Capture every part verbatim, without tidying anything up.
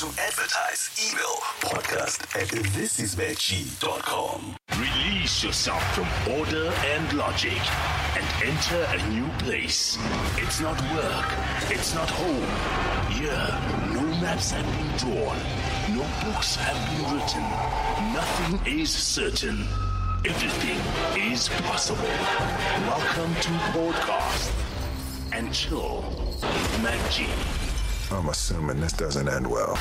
To advertise, email podcast at this is veggie dot com. Release yourself from order and logic and enter a new place. It's not work. It's not home. Here, no maps have been drawn. No books have been written. Nothing is certain. Everything is possible. Welcome to Podcast and Chill with Mac G. I'm assuming this doesn't end well.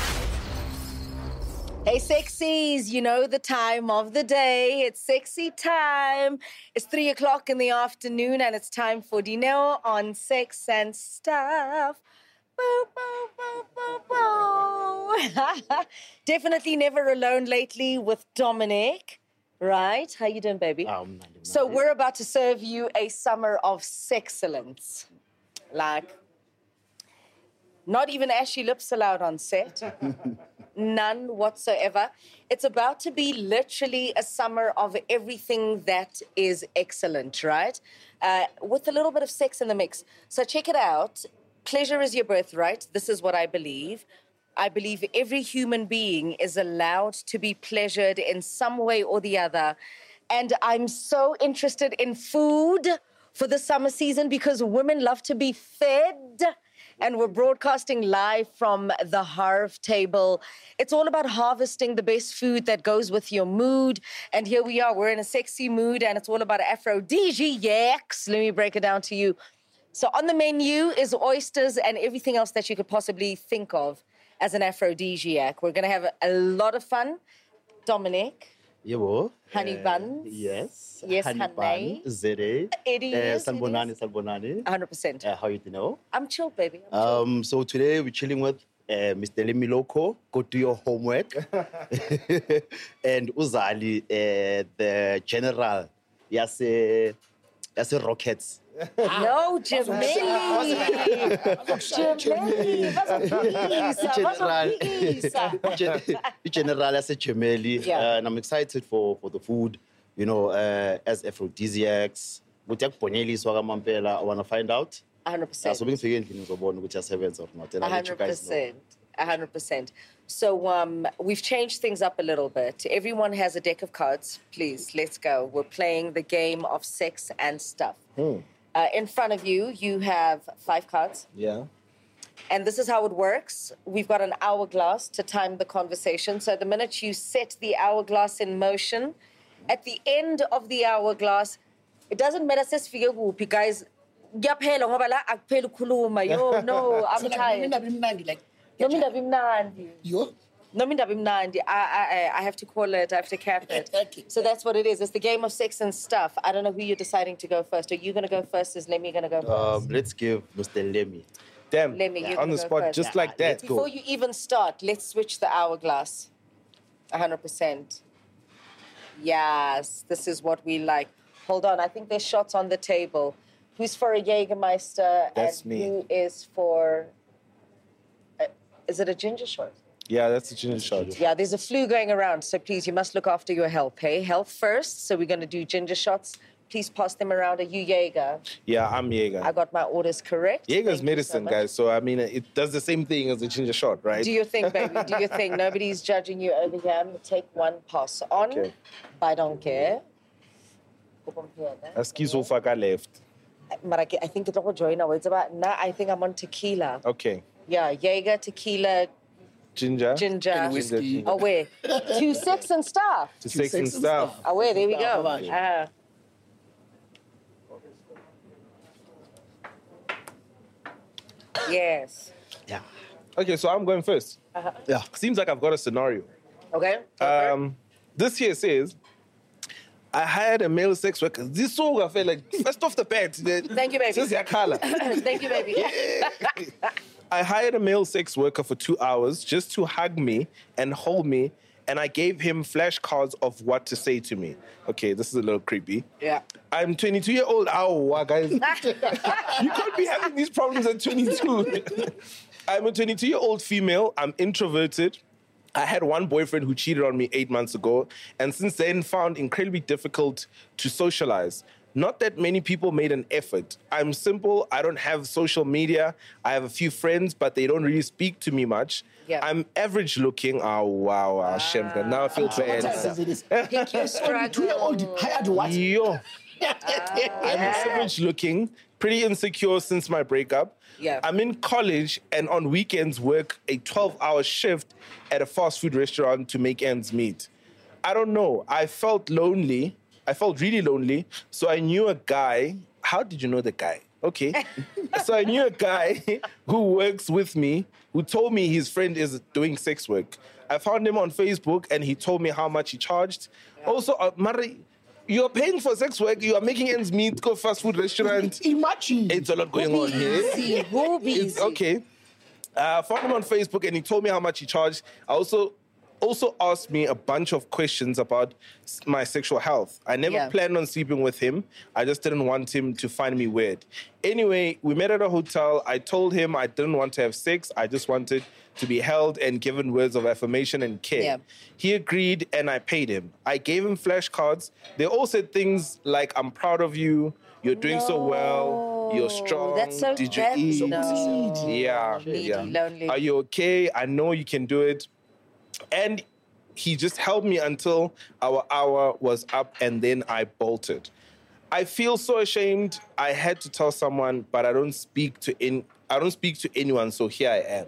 Hey, sexies, you know the time of the day. It's sexy time. It's three o'clock in the afternoon and it's time for dinner on Sex and Stuff. Boo, boo, boo, boo, boo. Definitely never alone lately with Dominic, right? How you doing, baby? Um, so we're about to serve you a summer of sexcellence. Like, not even ashy lips allowed on set. None whatsoever. It's about to be literally a summer of everything that is excellent, right? Uh, with a little bit of sex in the mix. So check it out. Pleasure is your birthright. This is what I believe. I believe every human being is allowed to be pleasured in some way or the other. And I'm so interested in food for the summer season because women love to be fed. And we're broadcasting live from the Harv table. It's all about harvesting the best food that goes with your mood. And here we are, we're in a sexy mood, and it's all about aphrodisiacs. Let me break it down to you. So on the menu is oysters and everything else that you could possibly think of as an aphrodisiac. We're going to have a, a lot of fun. Dominic. Yebo. Honey uh, buns. Yes. Yes, honey honey. bun. Zere. It is, Uh, it salbonani, is. salbonani. one hundred percent. Uh, how you know? I'm chill, baby. I'm chill. Um, so today we're chilling with uh, Mister Lemi Loco. Go do your homework. And Uzali, uh, the general. Yes, uh, yes, Rockets. No, Jameli. Jameli. The general as a Jameli. Yeah. Uh, and I'm excited for, for the food, you know, uh, as aphrodisiacs. Butek Bonelli, Swaga Mampela, I want to find out. one hundred Uh, percent. so being figured in Zobon, which are sevens or not. And I'll let you one hundred guys know. percent. one hundred percent. So um, we've changed things up a little bit. Everyone has a deck of cards. Please, let's go. We're playing the game of sex and stuff. Hmm. Uh, in front of you, you have five cards. Yeah. And this is how it works. We've got an hourglass to time the conversation. So the minute you set the hourglass in motion, at the end of the hourglass, it doesn't matter says for you guys. Ngiyaphela ngoba la akuphela ukukhuluma. Yo, no, I'm tired. Noma indaba imnandi. Yo. Noma indaba imnandi. I, I, I have to call it, I have to cap it. Okay. So that's what it is. It's the game of sex and stuff. I don't know who you're deciding to go first. Are you going to go first? Is Lemmy going to go first? Um, let's give Mister Lemmy. Damn, Lemmy, you're on gonna the go spot, first. just like that. Let's go. Before you even start, let's switch the hourglass. one hundred percent. Yes, this is what we like. Hold on, I think there's shots on the table. Who's for a Jägermeister? That's and me. Who is for... A, is it a ginger shot? Yeah, that's a ginger shot. Yeah, there's a flu going around, so please, you must look after your health, hey? Health first, so we're going to do ginger shots. Please pass them around. Are you Jaeger? Yeah, I'm Jaeger. I got my orders correct. Jaeger's Thank you medicine, so much. guys. So, I mean, it does the same thing as a ginger shot, right? Do your thing, baby. Do your thing. Nobody's judging you over here. I'm going to take one pass on. Okay. I don't care. Excuse me, I left. But I, I think it's all join now. It's about now. I think I'm on tequila. Okay. Yeah, Jaeger, tequila, Ginger. ginger. And whiskey. Ginger. Oh, where? Two sex and stuff. To sex and sex and stuff. stuff. Oh, where? There we go. Right. Uh, yes. Yeah. Okay, so I'm going first. Yeah. Seems like I've got a scenario. Okay. Um, this here says, I hired a male sex worker. This song I felt like, first off the bat. Thank you, baby. This is your color. Thank you, baby. I hired a male sex worker for two hours just to hug me and hold me, and I gave him flashcards of what to say to me. Okay, this is a little creepy. Yeah. I'm twenty-two-year-old. Ow, guys. You can't be having these problems at twenty-two. I'm a twenty-two-year-old female. I'm introverted. I had one boyfriend who cheated on me eight months ago, and since then found incredibly difficult to socialize. not that many people made an effort. I'm simple. I don't have social media. I have a few friends, but they don't really speak to me much. Yeah. I'm average looking. Oh, wow, wow, Shemka. Now I feel What time bad. is it? Is Pick your two-year-old struggle. hired what? Yo. I'm average looking, pretty insecure since my breakup. Yeah. I'm in college and on weekends work a twelve-hour shift at a fast food restaurant to make ends meet. I don't know. I felt lonely. I felt really lonely. So I knew a guy. How did you know the guy? Okay. So I knew a guy who works with me who told me his friend is doing sex work. I found him on Facebook and he told me how much he charged. Also, uh, Mari, you're paying for sex work, you are making ends meet, go fast food restaurant. Imagine. It's a lot going on here. Busy, who busy? It's okay. I uh, found him on Facebook and he told me how much he charged. I also also asked me a bunch of questions about s- my sexual health. I never Yeah. planned on sleeping with him. I just didn't want him to find me weird. Anyway, we met at a hotel. I told him I didn't want to have sex. I just wanted to be held and given words of affirmation and care. Yeah. He agreed and I paid him. I gave him flashcards. They all said things like, I'm proud of you. You're doing so well. You're strong. That's so Did you bad. eat? No. Yeah, Needy, yeah. lonely. Are you okay? I know you can do it. And he just held me until our hour was up and then I bolted. I feel so ashamed. I had to tell someone, but I don't speak to in I don't speak to anyone, so here I am.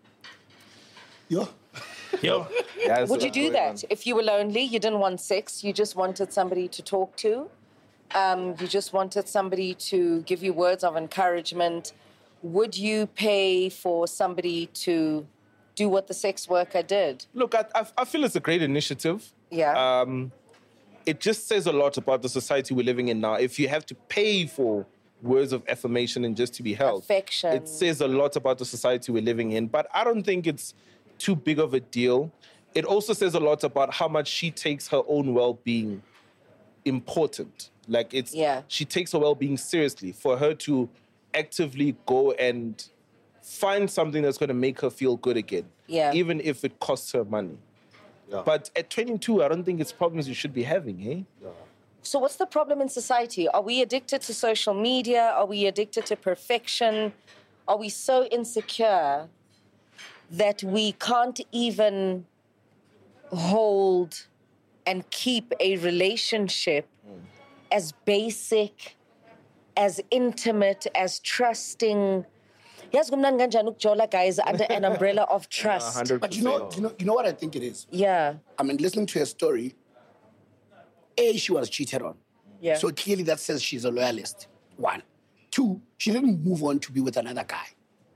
Yo. Yo. That's Would you what's do going that? If you were lonely, you didn't want sex, you just wanted somebody to talk to, um, you just wanted somebody to give you words of encouragement, would you pay for somebody to do what the sex worker did? Look, I, I, I feel it's a great initiative. Yeah. Um, it just says a lot about the society we're living in now. If you have to pay for words of affirmation and just to be held, Affection. it says a lot about the society we're living in. But I don't think it's too big of a deal. It also says a lot about how much she takes her own well-being important. Like it's, Yeah. she takes her well-being seriously. For her to actively go and find something that's going to make her feel good again, Yeah. even if it costs her money. But at twenty-two, I don't think it's problems you should be having, eh? So what's the problem in society? Are we addicted to social media? Are we addicted to perfection? Are we so insecure that we can't even hold and keep a relationship as basic, as intimate, as trusting? Yes, kumnandi kanjani ukujola, guys, under an umbrella of trust. one hundred percent. But you know, you know, you know what I think it is? Yeah, I mean, listening to her story, A, she was cheated on. yeah. So clearly that says she's a loyalist. One. Two, she didn't move on to be with another guy.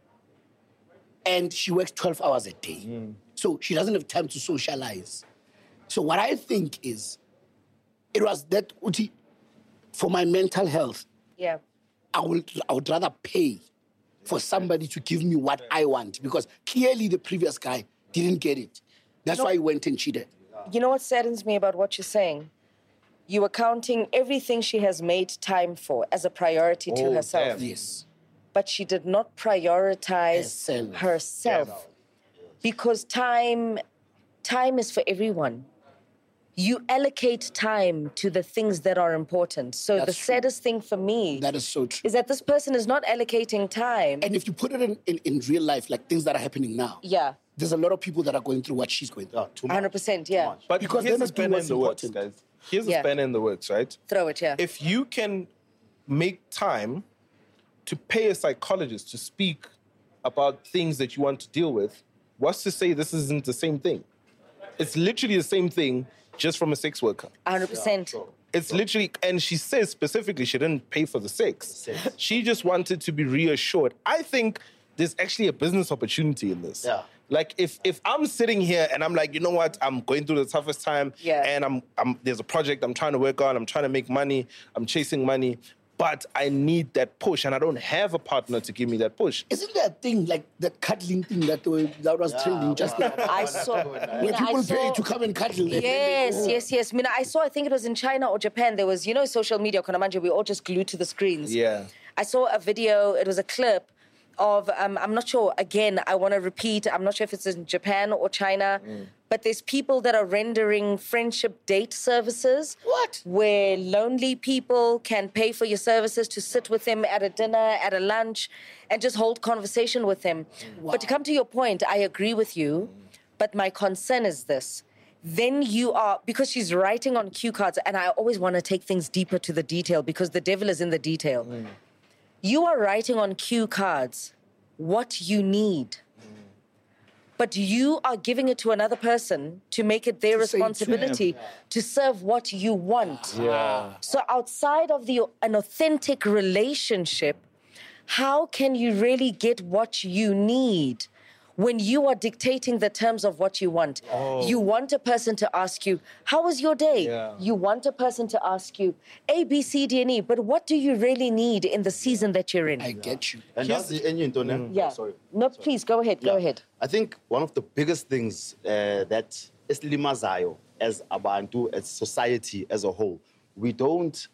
And she works twelve hours a day. So she doesn't have time to socialize. So what I think is, it was that, Uti, for my mental health, yeah. I would, I would rather pay for somebody to give me what I want, because clearly the previous guy didn't get it. That's why he went and cheated. You know what saddens me about what you're saying? You are counting everything she has made time for as a priority to Oh, herself. damn. Yes. But she did not prioritize Herself. herself. Because time, time is for everyone. You allocate time to the things that are important. So the That's true. saddest thing for me That is so true. is that this person is not allocating time. And if you put it in, in, in real life, like things that are happening now, Yeah, there's a lot of people that are going through what she's going through. Too one hundred percent, yeah. But Because here's they're a not doing spanner in what's the works, important. guys. Here's a Yeah. spanner in the works, right? Throw it, yeah. If you can make time to pay a psychologist to speak about things that you want to deal with, what's to say this isn't the same thing? It's literally the same thing, just from a sex worker. one hundred percent. It's literally, and she says specifically she didn't pay for the sex. She just wanted to be reassured. I think there's actually a business opportunity in this. Yeah. Like if if I'm sitting here and I'm like, you know what, I'm going through the toughest time, Yeah. and I'm I'm there's a project I'm trying to work on, I'm trying to make money, I'm chasing money, but I need that push, and I don't have a partner to give me that push. Isn't there a thing like the cuddling thing that, uh, that was trending just now? I saw. When Mina, I people saw- pay to come and cuddle. and then they Yes, go, yes, yes. Mina, I saw, I think it was in China or Japan, there was, you know, social media, Konamanja, we all just glued to the screens. Yeah. I saw a video, it was a clip of, um, I'm not sure, again, I want to repeat, I'm not sure if it's in Japan or China, But there's people that are rendering friendship date services. What? Where lonely people can pay for your services to sit with them at a dinner, at a lunch, and just hold conversation with them. Wow. But to come to your point, I agree with you. But my concern is this. Then you are, because she's writing on cue cards, and I always want to take things deeper to the detail because the devil is in the detail. Mm. You are writing on cue cards what you need. But you are giving it to another person to make it their To say responsibility to to serve what you want. Yeah. So outside of the an authentic relationship, how can you really get what you need when you are dictating the terms of what you want? Oh. You want a person to ask you, how was your day? Yeah. You want a person to ask you A, B, C, D, and E, but what do you really need in the season that you're in? I get you. And that's the engine, Tony. Mm. Yeah. Sorry. No, please, go ahead, go Yeah. ahead. I think one of the biggest things uh, that esilimazayo as abantu, as society as a whole, we don't,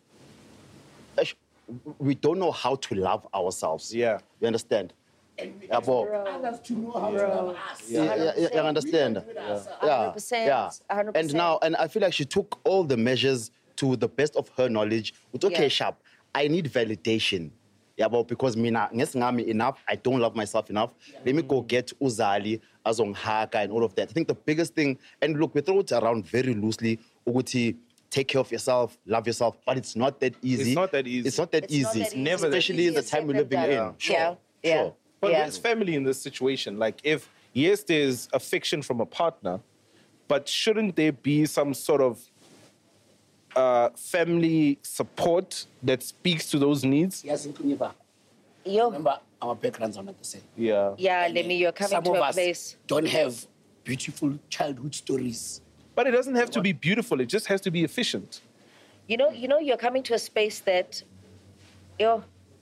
we don't know how to love ourselves. Yeah. You understand? Yabo. Others to know how to love us. Yeah, yeah, yeah, you understand? Yeah. one hundred percent, yeah. one hundred percent. And now, and I feel like she took all the measures to the best of her knowledge. With okay, Yeah. sharp. I need validation. Yeah, but because mina ngesi enough, I don't love myself enough. Let me go get Uzali, Azonghaka, and all of that. I think the biggest thing, and look, we throw it around very loosely, Uguti, take care of yourself, love yourself, but it's not that easy. It's not that easy. It's not that It's easy. not that easy. Never that Especially in the easy. time we're living Yeah. in. Sure. Yeah, yeah. Sure. But Yeah. there's family in this situation. Like, if, yes, there's affection from a partner, but shouldn't there be some sort of uh, family support that speaks to those needs? Yes, in Kuniva. Yo, Remember, our backgrounds are not the same. Yeah. yeah, let me, you're coming Some to of a us place. don't have beautiful childhood stories. But it doesn't have to be beautiful. It just has to be efficient. You know, you know, you're coming to a space that, yo,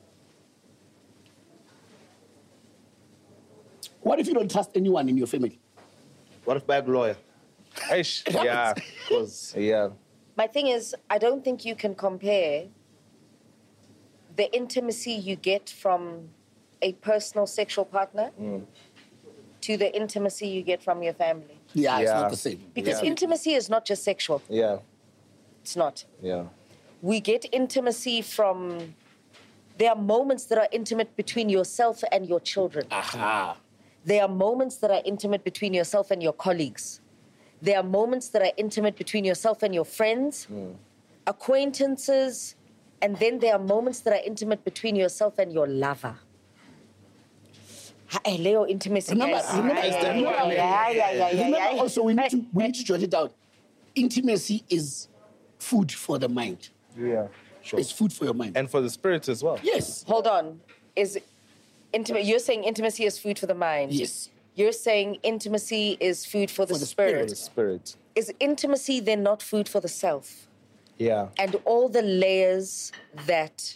What if you don't trust anyone in your family? What if bag lawyer? Eish, yeah. Because Yeah. my thing is, I don't think you can compare the intimacy you get from a personal sexual partner to the intimacy you get from your family. Yeah, it's Yeah. not the same. Because Yeah. intimacy is not just sexual. Yeah. It's not. Yeah. We get intimacy from, there are moments that are intimate between yourself and your children. Aha. There are moments that are intimate between yourself and your colleagues. There are moments that are intimate between yourself and your friends, acquaintances, and then there are moments that are intimate between yourself and your lover. Ha- eh, Leo, intimacy. Remember, guys. remember, Yeah, yeah, remember, yeah, yeah, yeah, yeah, remember yeah. also we need to we need to jot it out. Intimacy is food for the mind. Yeah. It's food for your mind. And for the spirits as well. yes. Hold on. Is intimate? You're saying intimacy is food for the mind. Yes. You're saying intimacy is food for the, For the spirit. The spirit. Is intimacy then not food for the self? Yeah. And all the layers that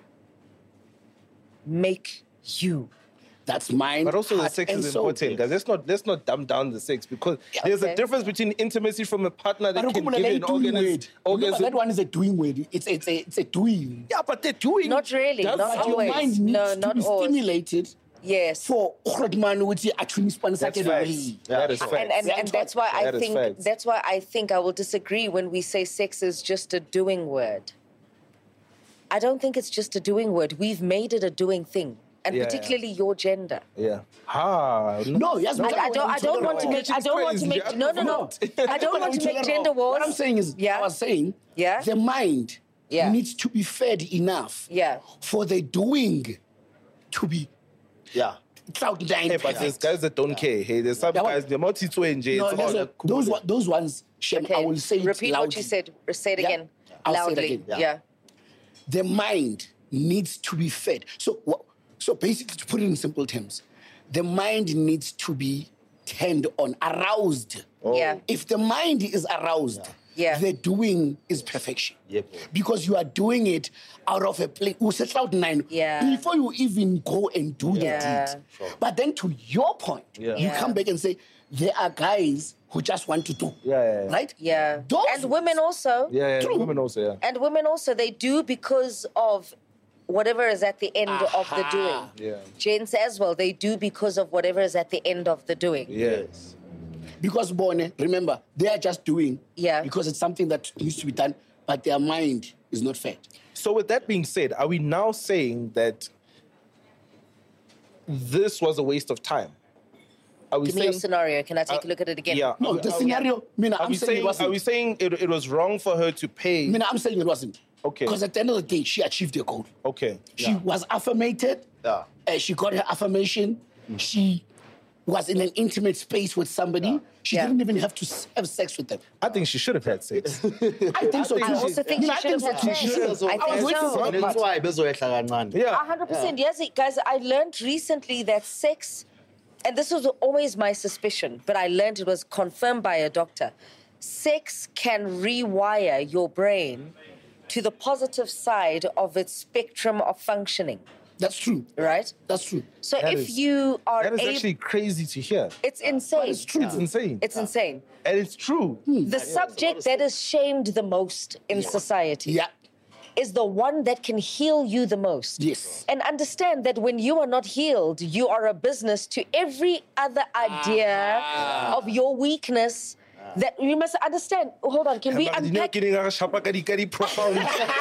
make you. That's mine. But also the heart, sex and is soul. important, guys. Let's not let's not dumb down the sex because there's Okay. a difference between intimacy from a partner that But can Rukumula, give you they an doing orgasm. word. Remember, that one is a doing word. It's it's a it's a doing. Yeah, but they're doing. Not really, That's not But your always. mind needs No, to not be always. stimulated Yes. for Ukhrotman which actually That's facts. That is facts. And, and, Yeah, and that's why I that is think facts. that's why I think I will disagree when we say sex is just a doing word. I don't think it's just a doing word. We've made it a doing thing, and Yeah, yeah. particularly your gender. Yeah. Ah. No, yes, I, I don't. I don't want to make. I don't want to make. No, no, no. I don't want to make gender wars. What I'm saying is, Yeah. I was saying, Yeah. the mind Yeah. needs to be fed enough Yeah. for the doing to be yeah. cloud nine. Hey, but there's guys that don't care. Hey, there's some Yeah, what- guys, they're multi to enjoy. No, It's those, all are- those, one- those ones, Shem, I will say it Repeat loudly. what you said. Say it Yeah. again. I'll say it Loudly. again, Yeah. yeah. The mind needs to be fed. So, wha- so basically, to put it in simple terms, the mind needs to be turned on, aroused. Yeah. If the mind is aroused, Yeah. the doing is perfection. Yep. Because you are doing it out of a place. We set cloud nine Yeah. before you even go and do Yeah. the deed. But then to your point, Yeah. you Yeah. come back and say, there are guys who just want to do. Yeah, yeah, yeah. Right? Yeah. Those And women also. Yeah, yeah. True. Women also, yeah. And women also, they do because of whatever is at the end of the doing. Yeah. Gents as well, they do because of whatever is at the end of the doing. Yes. Because Bone, remember, they are just doing Yeah. because it's something that needs to be done, but their mind is not fed. So with that being said, are we now saying that this was a waste of time? Are we Give me saying, your scenario. Can I take uh, a look at it again? Yeah. No, Are- the are we- scenario, Mina, Are I'm we saying, it saying, wasn't. are we saying it, it was wrong for her to pay? Mina, I'm saying it wasn't. Okay. Because at the end of the day, she achieved her goal. Okay. She was affirmated. Yeah. Uh, she got her affirmation. She was in an intimate space with somebody. She Yeah. didn't even have to s- have sex with them. I think she should have had sex. I think so too. I also think Mina, she should have so had too. sex. She should have. I I was think waiting so. for that That's part. why bezoyehla kancane. Yeah. one hundred percent. Yes, guys, I learned recently that sex, and this was always my suspicion, but I learned it was confirmed by a doctor. Sex can rewire your brain to the positive side of its spectrum of functioning, That's true. right? That's true. So That if is- you are That is able, actually crazy to hear. it's insane. It's true. It's insane. It's insane. And it's true. The subject that is shamed the most in society Yeah. is the one that can heal you the most. Yes. And understand that when you are not healed, you are a business to every other idea Ah. of your weakness. That you must understand. Hold on, can we But you know, unpack? getting a shapa kadi kadi profound.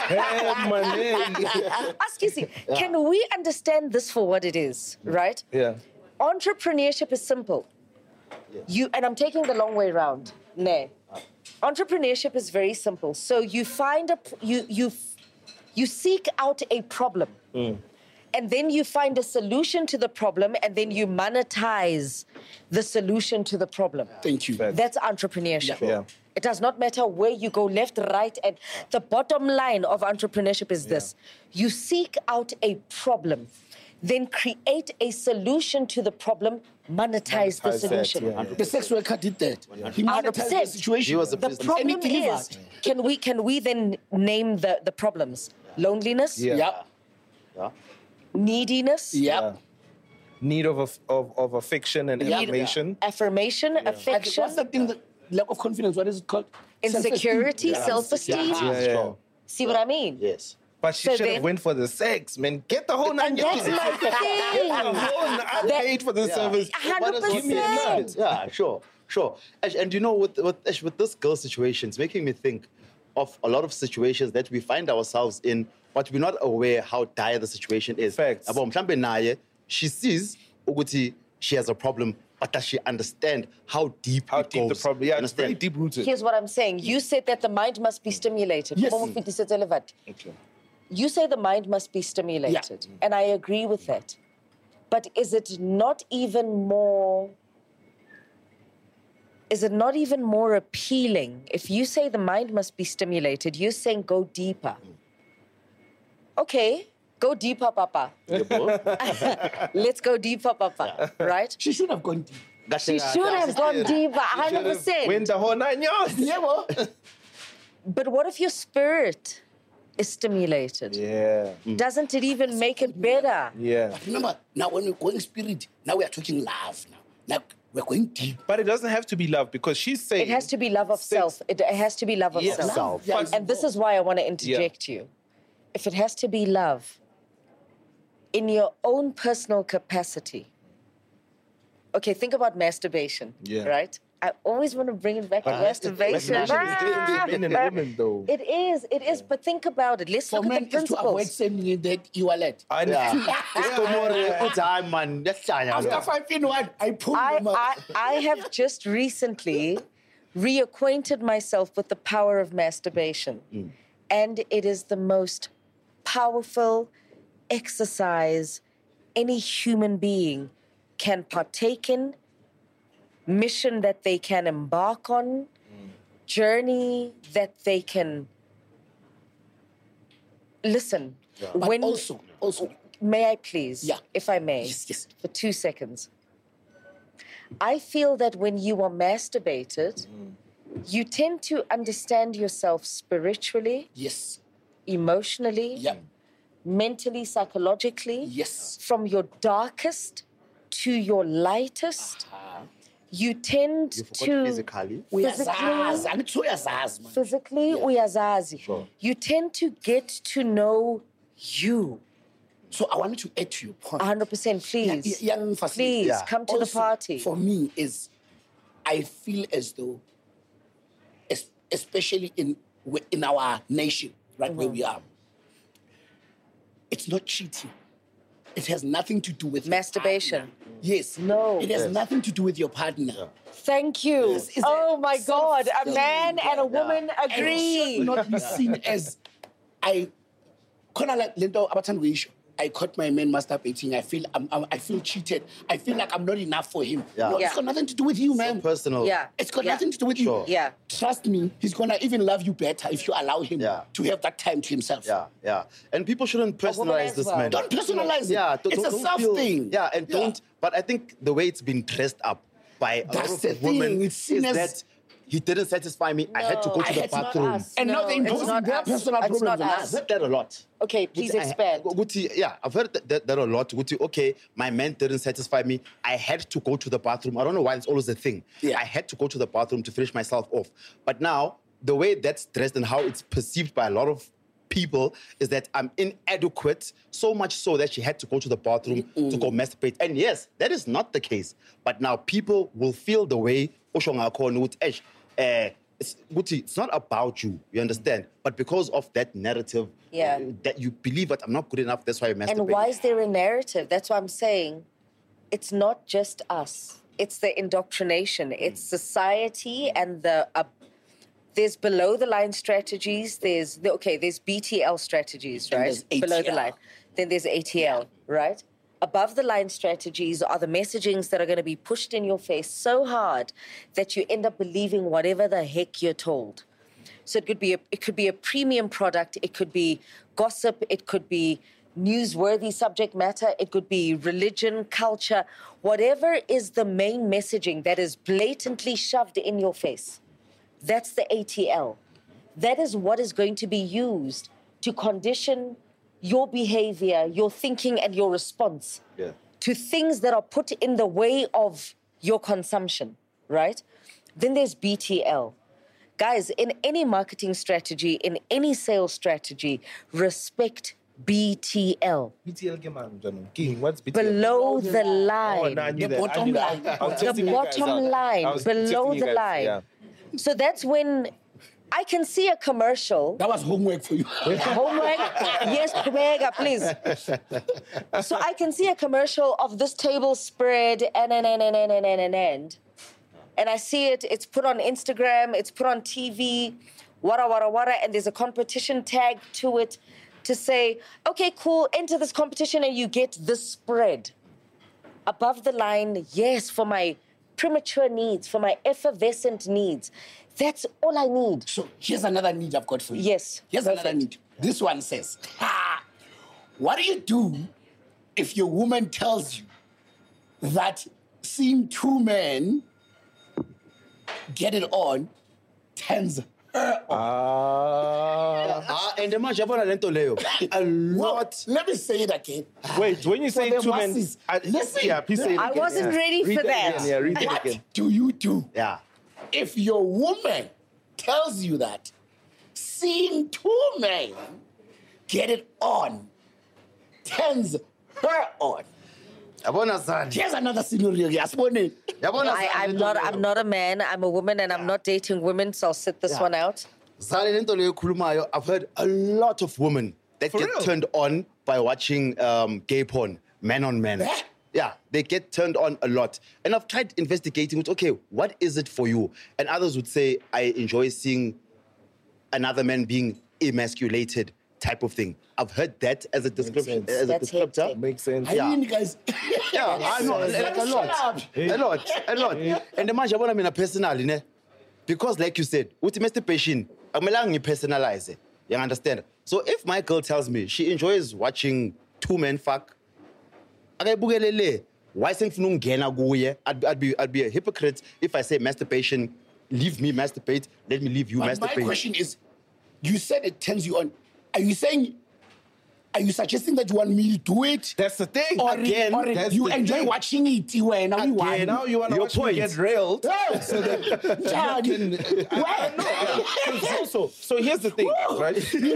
Eh, man, eh. Ask you, see, can we understand this for what it is, right? Yeah. Entrepreneurship is simple. You and I'm taking the long way round. Nay. Entrepreneurship is very simple. So you find a p- you you you seek out a problem. And then you find a solution to the problem, and then you monetize the solution to the problem. Thank you. That's entrepreneurship. Yeah. It does not matter where you go, left, right, and the bottom line of entrepreneurship is this. You seek out a problem, then create a solution to the problem, monetize, the Monetize that, solution. yeah. The sex worker did that. He one hundred monetized the percent. situation. He was a The business. problem And he is, delivered. can we can we then name the, the problems? Loneliness, Yeah. Yeah. Yeah. neediness, Yeah. Need of, a, of, of affection and Yeah. affirmation. affirmation, I think, affection, what's that thing that lack of confidence? What is it called? insecurity, Self-esteem. self-esteem. Yeah, yeah. Sure. See what I mean? Yes. But she So should have then- went for the sex, man. Get the whole nine And that's yards. my Get the thing. whole I That- paid for the service. one hundred Give me a percent. nut. Yeah, sure, sure. And, and you know, with, with, Ash, with this girl situation, it's making me think of a lot of situations that we find ourselves in, but we're not aware how dire the situation is. Facts. Abo, mhlambe naye, she sees ukuthi she has a problem, but does she understand how deep How it deep the goes? problem? Yeah, it's Understand? very deep rooted. Here's what I'm saying. You said that the mind must be stimulated. Yes. Momo fitisetse levat. Okay. You say the mind must be stimulated. And I agree with that. But is it not even more is it not even more appealing if you say the mind must be stimulated, you're saying go deeper. Okay, go deeper, Papa. Let's go deeper, Papa. Right? She should have gone deep. She should have gone deeper, one hundred Went percent. the whole nine yards. Yeah, well. But what if your spirit is stimulated? Yeah. Doesn't it even make it better? Yeah. Remember, now when we're going spirit, now we are talking love now. Like we're going deep. But it doesn't have to be love because she's saying It has to be love of sex- self. It, it has to be love of Yes. self. Self. Yeah, And this is why I want to interject you. If it has to be love in your own personal capacity, okay, think about masturbation, Yeah. right? I always want to bring it back to masturbation. Masturbation is different between men and women, though. It is, it is. But think about it. Let's For look men at the is to avoid principles. sending in that you are led. I know. Yeah. Isikomore, uthi, "Hayi, man, yasihlanya After lo." five in one, I pull I, them out. I, I have just recently reacquainted myself with the power of masturbation. And it is the most powerful exercise any human being can partake in, mission that they can embark on, journey that they can listen. But When also, also, may I please, Yeah. if I may, Yes, yes. for two seconds. I feel that when you are masturbated, you tend to understand yourself spiritually, yes, emotionally, yeah, mentally, psychologically, yes. from your darkest to your lightest. You tend You forgot to physically. Uyazazi, angithi uyazazi, man. physically uyazazi. You tend to get to know you. So I wanted to add to your point. one hundred percent, Yeah, please. yeah, yeah, facilitate. Please, Yeah. come to the Also, party. For me, is I feel as though, es- especially in in our nation, right where we are, it's not cheating. It has nothing to do with your Masturbation. partner. Yes. No. It has nothing to do with your partner. Thank you. This is Oh a my God, a self-fulfilling, man and a woman And it agree. should not be seen as I. Khona like lento abathanda ukuyisho. I caught my man masturbating. I feel I'm, I'm, I feel cheated. I feel like I'm not enough for him. Yeah. No, Yeah. it's got nothing to do with you, man. Personal. Yeah. It's got Yeah. nothing to do with Sure. you. Yeah. Trust me, he's gonna even love you better if you allow him Yeah. to have that time to himself. Yeah, yeah. And people shouldn't woman personalize as this, well. man. Don't personalize it. Yeah, don't- it's don't- a don't self feel- thing. Yeah, and Yeah. don't. But I think the way it's been dressed up by a That's lot the of women thing, it's is seen as- that he didn't satisfy me. I had to go No, to I the had to- not bathroom. us. And now No, they're it's imposing not their us. personal It's problems not on us. I've heard that a lot. Okay, please Guti, I- expand. Guti, yeah, I've heard that, that, that a lot. Guti, okay, my man didn't satisfy me. I had to go to the bathroom. I don't know why it's always a thing. Yeah. I had to go to the bathroom to finish myself off. But now, the way that's dressed and how it's perceived by a lot of people is that I'm inadequate, so much so that she had to go to the bathroom to go masturbate. And yes, that is not the case. But now people will feel the way usho ngakho ukuthi, "Eish, eh, it's, Guti, it's not about you, you understand? But because of that narrative, Yeah. uh, that you believe that I'm not good enough, that's why you masturbate. And why is there a narrative? That's why I'm saying it's not just us. It's the indoctrination. It's society and the... Uh, there's below the line strategies. There's, the, okay, there's B T L strategies, And right? there's A T L. Below the line. Then there's A T L, right? Above the line strategies are the messagings that are going to be pushed in your face so hard that you end up believing whatever the heck you're told. So it could be a, it could be a premium product, it could be gossip, it could be newsworthy subject matter, it could be religion, culture, whatever is the main messaging that is blatantly shoved in your face. That's the A T L. That is what is going to be used to condition your behavior, your thinking, and your response Yeah. to things that are put in the way of your consumption, right? Then there's B T L. Guys, in any marketing strategy, in any sales strategy, respect B T L. B T L ke man, Jano. King, what's B T L? Below the Oh, line. no, I knew The that. I bottom knew that. line. I was The testing you guys bottom out. line, I was below testing you the guys, line. yeah. So that's when I can see a commercial. That was homework for you. Homework? Yes, Kumega, please. So I can see a commercial of this table spread and and and and and and and and and I see it. It's put on Instagram. It's put on T V. Wara wara wara, and there's a competition tag to it to say, okay, cool. Enter this competition and you get this spread. Above the line, yes, for my premature needs, for my effervescent needs. That's all I need. So here's another need I've got for you. Yes, Here's another perfect. need. This one says, ha, what do you do if your woman tells you that seeing two men get it on turns her on? Ah. Ah, and the man yabona lento leyo. A Well, lot. let me say it again. Wait, when you say the two men, masses. I, Listen. yeah, please say it I again. wasn't yeah. ready Read for that. Again, yeah, read it What again. do you do Yeah. if your woman tells you that seeing two men get it on turns her on? Yabona Zali. Here's another scenario. Yasibone. Yabona I, Zali I'm lento not. leyo. I'm not a man. I'm a woman, and I'm not dating women. So I'll sit this Yeah. one out. Zali lento leyo khulumayo. I've heard a lot of women that For get real? turned on by watching um, gay porn, men on men. Eh? Yeah, they get turned on a lot. And I've tried investigating with, okay, what is it for you? And others would say, I enjoy seeing another man being emasculated type of thing. I've heard that as a description. sense. As a That's descriptor. hectic. Makes sense. I Yeah. mean, guys. Yeah, I know, like a lot, a lot, a lot. And the manje yabona mina personally, ne? Because like you said, uthi masturbation, akumelanga ngipersonalize it. You understand? So if my girl tells me she enjoys watching two men fuck, akayibukele le, why sengifuna ukungena kuye? I'd, I'd be I'd be a hypocrite if I say masturbation, leave me masturbate, let me leave you But my masturbate. question is, you said it turns you on. Are you saying, are you suggesting that you want me to do it? That's the thing. Or, Again, or that's you the enjoy thing. watching it when are we Okay, now you want to Your watch me point. get railed. Yeah. So that Yeah, you can, I, I know. So, so, so here's the thing, right?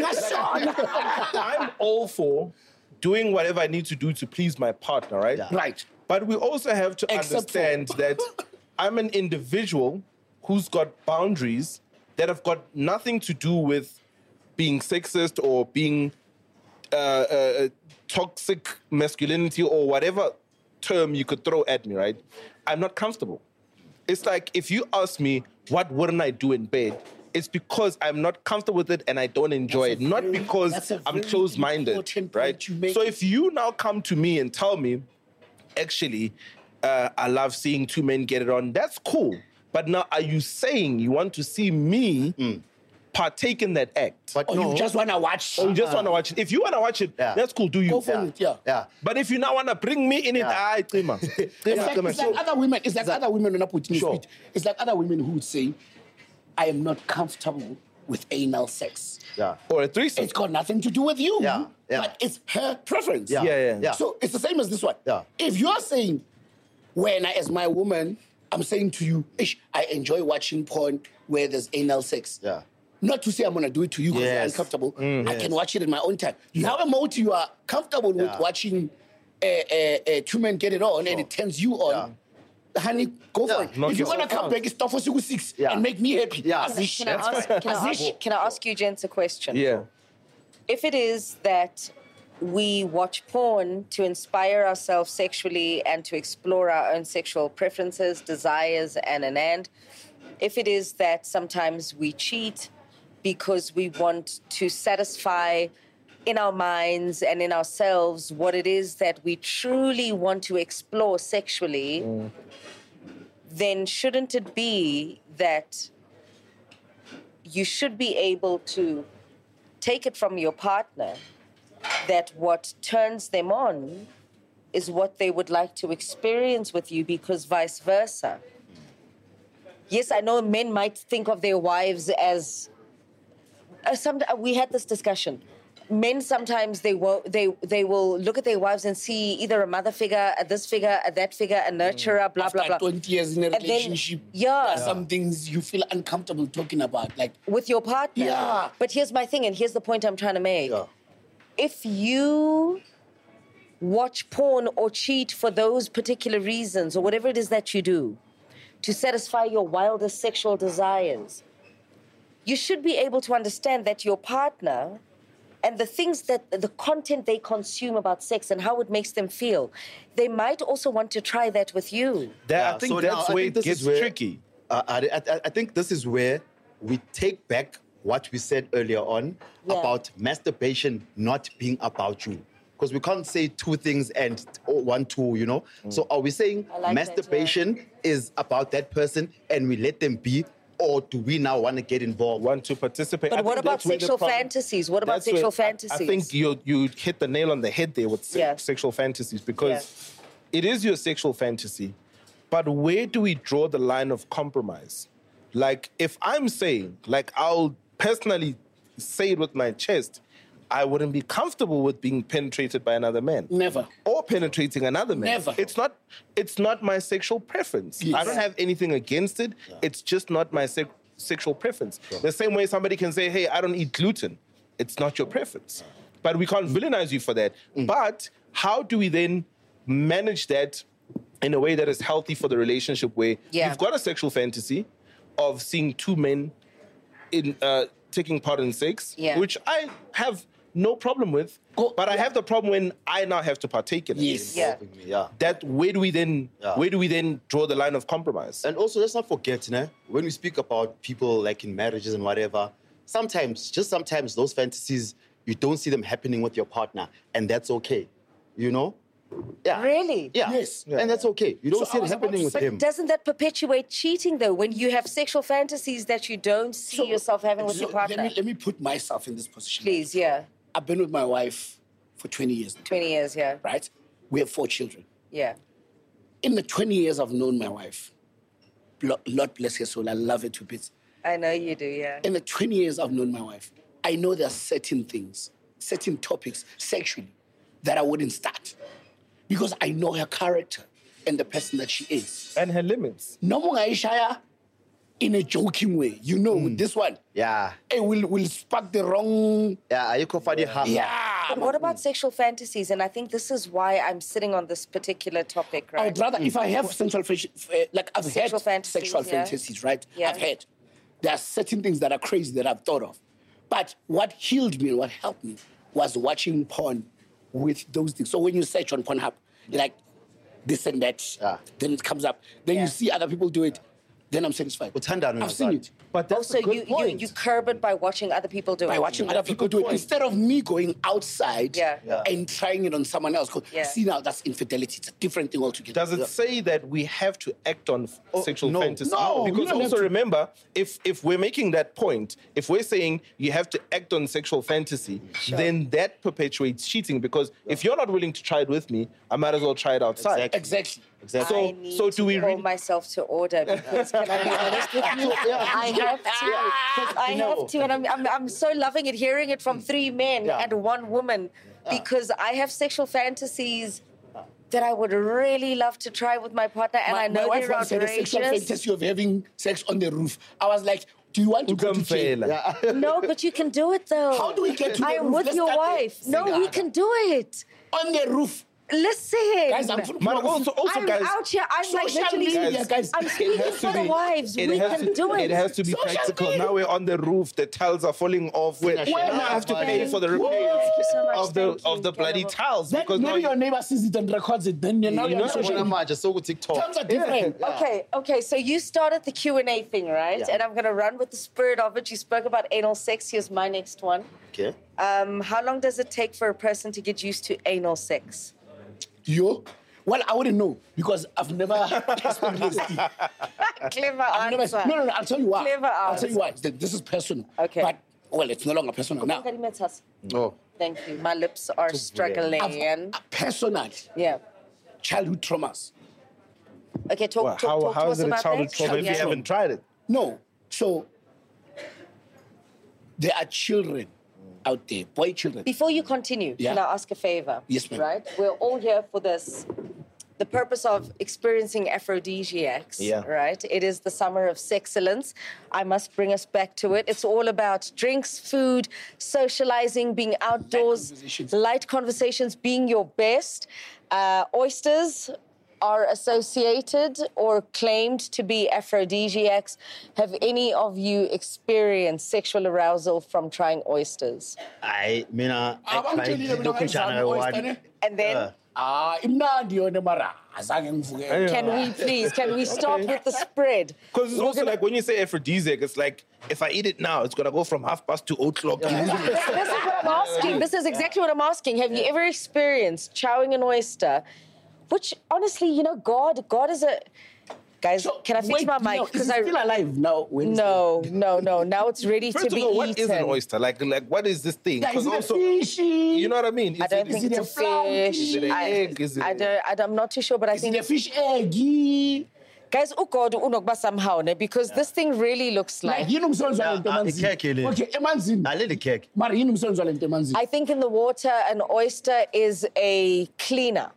I'm all for doing whatever I need to do to please my partner, right? Yeah. Right. But we also have to Except for- understand that I'm an individual who's got boundaries that have got nothing to do with being sexist or being uh, uh, toxic masculinity or whatever term you could throw at me, right? I'm not comfortable. It's like if you ask me, what wouldn't I do in bed? It's because I'm not comfortable with it and I don't enjoy it, That's a not very- because that's a I'm very close-minded, important point right? you make. So if you now come to me and tell me, actually, uh, I love seeing two men get it on, that's cool. But now are you saying you want to see me partake in that act? But Or no, you just want to watch. Or you just want to watch it? If you want to watch it, Yeah. that's cool, do you? Go for it, yeah. yeah. But if you now want to bring me in it, Yeah. I Trima. It's like, it's like other women. It's like other women when I put in Sure. speed. It's like other women who would say, "I am not comfortable with anal sex." Yeah. Or a threesome. It's got nothing to do with you. Yeah, yeah. But it's her preference. Yeah. Yeah, yeah. Yeah. So it's the same as this one. Yeah. If you're saying, when I, as my woman, I'm saying to you, Ish, I enjoy watching porn where there's anal sex. Yeah. Not to say I'm going to do it to you because Yes. you're uncomfortable. Mm. I can watch it in my own time. Now, emote, you are comfortable with Yeah. watching uh, uh, uh, two men get it on and it turns you on. Honey, go for Yeah. it. Knock If you want to yourself come out. back, it's tough for you six Yeah. and make me happy. Yeah. Azish. Can I ask, can I ask, can I ask you, gents, a question? Yeah. If it is that we watch porn to inspire ourselves sexually and to explore our own sexual preferences, desires, and an and, if it is that sometimes we cheat because we want to satisfy in our minds and in ourselves what it is that we truly want to explore sexually, then shouldn't it be that you should be able to take it from your partner that what turns them on is what they would like to experience with you, because vice versa. Yes, I know men might think of their wives as uh, some, uh, we had this discussion. Men sometimes they will they they will look at their wives and see either a mother figure, a this figure, a that figure, a nurturer, blah After blah blah. twenty years in a And then- relationship, yeah. there are some things you feel uncomfortable talking about. Like, With your partner. Yeah. But here's my thing, and here's the point I'm trying to make. Yeah. If you watch porn or cheat for those particular reasons or whatever it is that you do to satisfy your wildest sexual desires, you should be able to understand that your partner and the things that, the content they consume about sex and how it makes them feel, they might also want to try that with you. That, Yeah, I think so now that's I where think it this is gets where- tricky. Uh, I, I, I think this is where we take back what we said earlier on Yeah. about masturbation not being about you. Because we can't say two things and oh, one, two, you know? So are we saying I like that, masturbation is about that person and we let them be, or do we now want to get involved? Want to participate. I But what think about that's where the sexual problem- fantasies? What about that's where- sexual I- fantasies? I think you you hit the nail on the head there with se- Yeah. sexual fantasies, because it is your sexual fantasy, but where do we draw the line of compromise? Like, if I'm saying, like, I'll personally say it with my chest, I wouldn't be comfortable with being penetrated by another man. Never. Or penetrating another man. Never. It's not it's not my sexual preference. Yes. I don't have anything against it. It's just not my se- sexual preference. The same way somebody can say, hey, I don't eat gluten. It's not your preference. But we can't villainize you for that. But how do we then manage that in a way that is healthy for the relationship, where Yeah. you've got a sexual fantasy of seeing two men in uh, taking part in sex, Yeah. which I have no problem with, Go- but I yeah. have the problem when I now have to partake in it. Yes. Yeah. Yeah. That where do we then Yeah. where do we then draw the line of compromise? And also, let's not forget, né, when we speak about people like in marriages and whatever, sometimes, just sometimes, those fantasies, you don't see them happening with your partner, and that's okay. You know? Yeah. Really? Yeah. Yes. And that's okay. You don't So see I it was about happening to with say- him. Doesn't that perpetuate cheating, though, when you have sexual fantasies that you don't see yourself having with So your partner? Let me, let me put myself in this position. Please, yeah. I've been with my wife for twenty years now, twenty years, yeah. right? We have four children. Yeah. In the twenty years I've known my wife, Lo- Lord bless her soul, I love her to bits. I know you do, yeah. In the twenty years I've known my wife, I know there are certain things, certain topics sexually that I wouldn't start because I know her character and the person that she is. And her limits. No more Aishaya in a joking way. You know, with this one, Yeah. it will, will spark the wrong. Yeah, ayikho funny ha. Yeah. But what about sexual fantasies? And I think this is why I'm sitting on this particular topic, right? I'd rather, if I have sexual, fa- like I've Sexual had fantasies, sexual yeah. fantasies, right? Yeah. I've had. There are certain things that are crazy that I've thought of. But what healed me, what helped me, was watching porn with those things. So when you search on Pornhub, you're like, this and that, Ah. then it comes up. Then Yeah. you see other people do it, then I'm satisfied. Uthandani I've seen nozalo. it. But that's Also, a good you, you point. you curb it by watching other people do it. By watching other people do it, instead of me going outside Yeah. Yeah. and trying it on someone else. 'Cause Yeah. See, now that's infidelity. It's a different thing altogether. Does it say that we have to act on f- sexual no. fantasy? No, we because don't have also to. remember, if if we're making that point, if we're saying you have to act on sexual fantasy, then that perpetuates cheating. Because if you're not willing to try it with me, I might as well try it outside. Exactly. Exactly. Exactly. I So- need so to do we call really- myself to order because can I be honest with you? I have to. I have to, and I'm, I'm I'm so loving it, hearing it from three men Yeah. and one woman, because I have sexual fantasies that I would really love to try with my partner, and my, I know my wife they're once had a sexual outrageous. fantasy of having sex on the roof. I was like, do you want to go to jail? Ukamfela. No, but you can do it though. How do we get to the I am roof? with Let's your start there. wife. No, we Singada. can do it. On the roof. Listen. Guys, I'm Man, also, also I'm guys, out here. I'm like Social literally. media, guys. I'm it speaking has to for the be- wives. it We has can to, do it. It has to be Social practical. media. Now we're on the roof. The tiles are falling off. We're, Finish it. now I Well, have to pay thank for the you. repairs Thank you so much. of the Thank you. of the bloody Incredible. tiles. Then Because maybe now your you- neighbor sees it and records it. Then you're now You you're know on social Ubona media. manje soku-TikTok. Terms are different. Okay, okay. So you started the Q and A thing, right? Yeah. And I'm gonna run with the spirit of it. You spoke about anal sex. Here's my next one. Okay. Um, how long does it take for a person to get used to anal sex? You? Well, I wouldn't know because I've never experienced it. Clever I've never, answer. no, no, no. I'll tell you why. Clever I'll tell you why. answer. This is personal. Okay. But, well, it's no longer personal now. Oh. Thank you. My lips are struggling. I've, personally, Yeah. childhood traumas. Okay, talk, Well, talk, how, talk how to is us it a about childhood that. trauma if Yeah. you haven't tried it? No. So, there are children out there, boy children. Before you continue, Yeah. can I ask a favor? Yes, ma'am. Right? We're all here for this. The purpose of experiencing aphrodisiacs, Yeah. right? It is the summer of sexcellence. I must bring us back to it. It's all about drinks, food, socializing, being outdoors, conversations. light conversations, being your best. Uh, oysters are associated or claimed to be aphrodisiacs. Have any of you experienced sexual arousal from trying oysters? I mina I Abangitshelile tried mina lokhu njana ngayizama one. i-oyster, ne? And then... Yeah. Ah, imnandi yona mara azange ngivukele. Can we please, can we start with the spread? Because it's We're also gonna- like when you say aphrodisiac, it's like if I eat it now, it's gonna go from half past to o'clock. This is what I'm asking. This is exactly what I'm asking. Have you ever experienced chowing an oyster? Which, honestly, you know, God, God is a... Guys, So, can I fix wait, my now, mic? is Because it I... still alive now? Wednesday? No, no, no. Now it's ready First to of be all, what eaten. is an oyster? Like, like what is this thing? Yeah, is 'Cause it a also, fishy? you know what I mean? I Is don't it- think is it's it a flounky? fish. Is it an I, egg? Is it I a- don't, I don't, I'm not too sure, but I Is it think... a fish egg? Guys, uGod unokba somehow, ne? Because this thing really looks Like, like... yini umsebenzi Yeah, walento ah, emanzini? ikhekhe le. Okay, emanzini. Naleli cake. Mara yini umsebenzi walento emanzini? I think in the water, an oyster is a cleaner.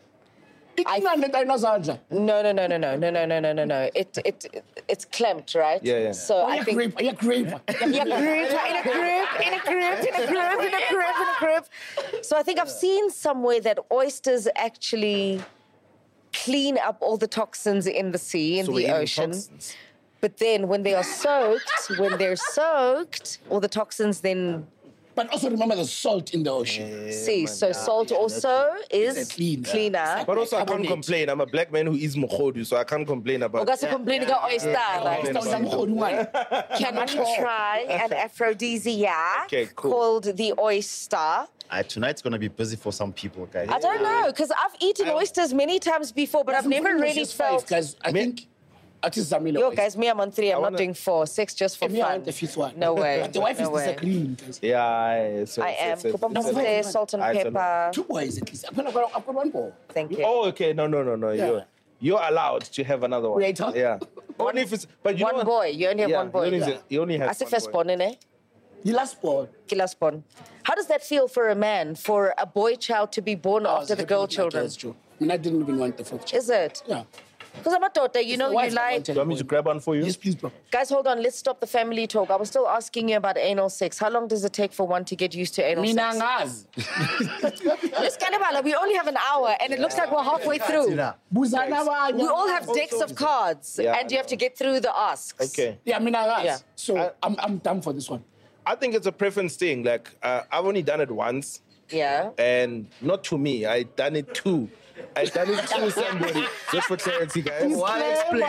Iqina lento ayinazandla. No, no, no, no, no, no, no, no, no, no, no. It, it, it, it's clamped, right? Yeah, yeah. So I think... Ayagrape, ayagrape. in a group, in a group, in a group, in a group, in a group, in a group. So I think I've seen somewhere that oysters actually clean up all the toxins in the sea, in So the we're eating ocean. toxins. But then when they are soaked, when they're soaked, all the toxins then But also remember the salt in the ocean. see. So salt also is clean. cleaner. But also, I can't Carbonate. complain. I'm a black man who eats mokhodu, so I can't complain about. Ogase complaining about oyster, right? Oyster udla mkhodu wani? Can we try an aphrodisiac Okay, cool. called the oyster? Uh, tonight's gonna be busy for some people, guys. I don't know, because I've eaten oysters many times before, but I've never really Just five, felt... guys. I think artist Zamila. Yo, guys, me, I'm on three. I'm not wanna- doing four. Six just for Me, I fun. want the fifth one. No way. But the wife no is way. disagreeing, guys. Yeah, so I it's- am. it's- it's- Kupapa it's- Mose, salt and I don't know. pepper. Two boys at least. I've got, I've got, I've got one ball. Thank you. Oh, okay. No, no, no, no. Yeah. You're you're allowed to have another one. Wait, huh? Yeah. Only if it's. But you One know what? boy. You only have Yeah, one boy. You only, you only have. I said one first boy. born, innit? The last ball. Killer spawn. How does that feel for a man, for a boy child to be born I was after the happy girl with my children? girls, Joe. I mean, I didn't even want the fourth child. Is it? Yeah. Because I'm a daughter, you know, Why you is that one like... Do you want me to grab one for you? Yes, please, bro. Guys, hold on. Let's stop the family talk. I was still asking you about anal sex. How long does it take for one to get used to anal Mina sex? ngazi. Let's Kanibala, we only have an hour, and it looks like we're halfway through. Buzana abanye. We all have decks of cards, Yeah, and you have to get through the asks. Okay. Yeah, mina ngazi. Yeah. So I- I'm I'm done for this one. I think it's a preference thing. Like, uh, I've only done it once, Yeah. and not to me. I done it to. I done it to somebody. Just for clarity, guys. Why explain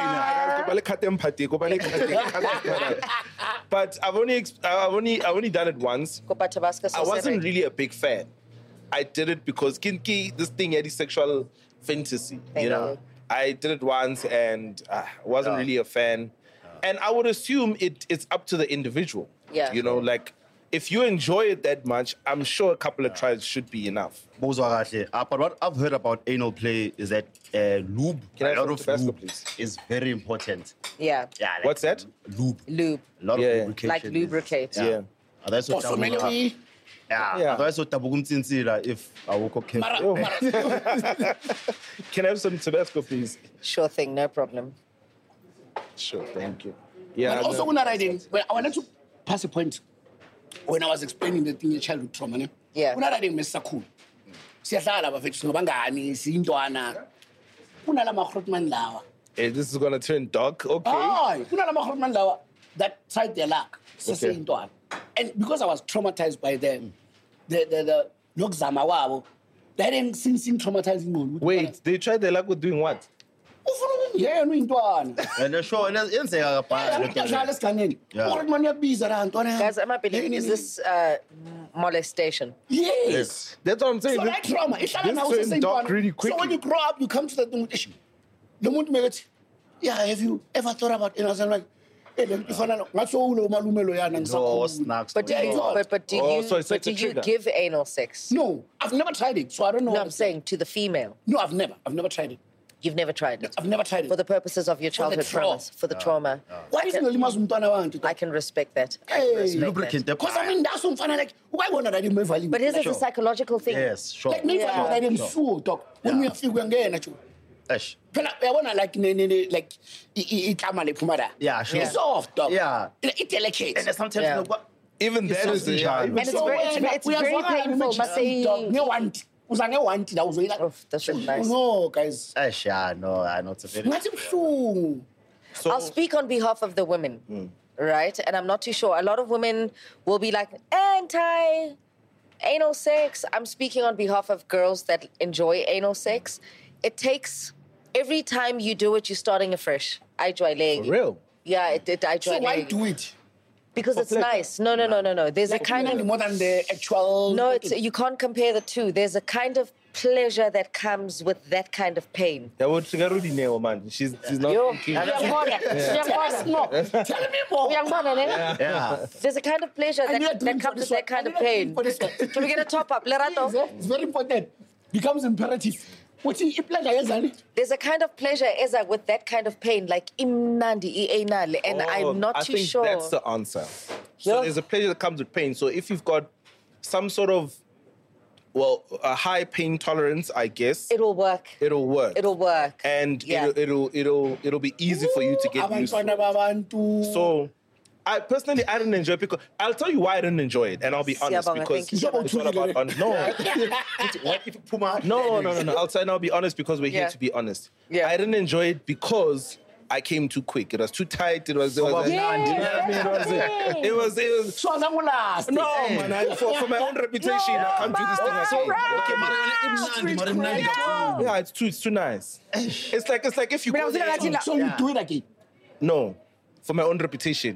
But I've only, ex- I've only, I've only done it once. Kopa Tabasco, so I wasn't sorry. really a big fan. I did it because kinky, this thing had a sexual fantasy. Thank You know, you. I did it once and I wasn't really a fan. And I would assume it, it's up to the individual. Yeah. You know, like if you enjoy it that much, I'm sure a couple of tries should be enough. Buzwa kahle. Uh, but what I've heard about anal play is that uh, lube, Can I a have lot some of Tabasco, lube please? is very important. Yeah. Yeah, like What's that? Lube. Lube. A lot Yeah. of lubrication. Like lubricate. Yeah. Otherwise, Oh, so many we- Yeah. Yeah. Otherwise, utabuka umtsintsila if awukho careful. Mara, Yo. mara. Can I have some Tabasco, please? Sure thing, no problem. Sure, thank you. Yeah. But also no. when I writing, well, I wanted to pass a point when I was explaining the thing in childhood trauma. Ne? Yeah. When I writing Mister Cool. Siyahlala bafethu ngobangani siyintwana. Kunala ma-Grootman lawa. Hey, this is gonna turn dark. Okay. Hayi, kunala ma-Grootman lawa that tried their luck. Okay. Sesiyintwana. And because I was traumatized by them, the the the lokuzama wabo, they didn't seem seem traumatizing ingqondo. Wait, they tried their luck with doing what? Ufuna ukungena uyintwana. And the show, and yenzeka kabhali. Uyadlala esiganeni. Yeah. U-Grootman uyakubiza la ntwana. Guys, am I believing, is this uh, molestation? Yes. That's what I'm saying. So that trauma, This ihlala nawe turned dark useseyintwana. really So quickly. when you grow up, you come to that thing with, lo muntu mekethi, yeah, have you ever thought about it? I'm like, hey, le nto ifana no- ngathi sowulo umalume loyana No, ngisakhula. snacks. But do Yeah, you, it's odd. but, but do Oh, you, so it's but like do a you trigger. give anal sex? No, I've never tried it, so I don't know. No, what I'm it's saying to the female. like. No, I've never. I've never tried it. You've never tried it. I've never tried it. For the purposes of your For the childhood trauma. traumas, for the trauma. What if ngilimaza umntwana wantu? I can respect that. I can Hey, respect Lubricant. that. Because I mean, that's umfana like, ukayibona that imevaliwe. But here's like, a psychological thing. Yes, sure. like maybe Yeah. I didn't sue, dog. When Yeah. uyafika uyangena jo. Eish. Phela uyabona like ne ne ne like i- i- itlama lephuma la. Yeah, sure. It's soft, dog. Yeah. It delicate. And sometimes, Yeah. you know, what- Even that is something, yeah, yeah. even And it's so- very- it's- it's very painful, must say- ngewanti uza ngewanti la uzoyila Oof, that's really nice. no guys Eish, yeah, no, I know it's a very. ngathi buhlungu so- I'll speak on behalf of the women, Hmm. right? And I'm not too sure. A lot of women will be like, anti anal sex. I'm speaking on behalf of girls that enjoy anal sex. It takes, every time you do it, you're starting afresh. I enjoy For real. Yeah, it, it I so enjoy why do it Because it's pleasure. nice. No, no, no, no, no. There's like a kind kind of... more than the actual No, it's, you can't compare the two. There's a kind of pleasure that comes with that kind of pain. Yeah, well, Chigarudi Neo, man. She's she's not Yo, thinking. uyangibona, tell us uyangibona. more tell me more Uyangibona, ne? Yeah. There's a kind of pleasure I need a that, drink that for comes this with one. that kind I of need a drink pain. for this one. Can we get a top up? Lerato? Please, eh? It's very important becomes imperative uthi ipleasure yenzani There's a kind of pleasure, Eza, with that kind of pain, like imnandi, i-anal, and Oh, I'm not I too think sure. that's the answer. So Yeah. there's a pleasure that comes with pain. So if you've got some sort of, well, a high pain tolerance, I guess, It'll work. it'll work. It'll work. And Yeah. it'll, it'll it'll it'll be easy for you to get used to. abantwana babantu So, I personally I didn't enjoy it because I'll tell you why I didn't enjoy it, and I'll be honest Siyabonga, because thank you so it's not about on, no, What if Puma? no, no, no, no. I'll say and I'll be honest because we're here Yeah. to be honest. Yeah. I didn't enjoy it because I came too quick. It was too tight. It was. It was. Yeah, you know what I mean? It was. It was. It was so azangulast no, man. I, for, for my own reputation, I can't do this thing again. Okay, mara imnandi, mara imnandi kakhulu. Yeah, it's too. It's too nice. It's like it's like if you Mina go ngifika there- ngathi la- so you do it again No, for my own reputation.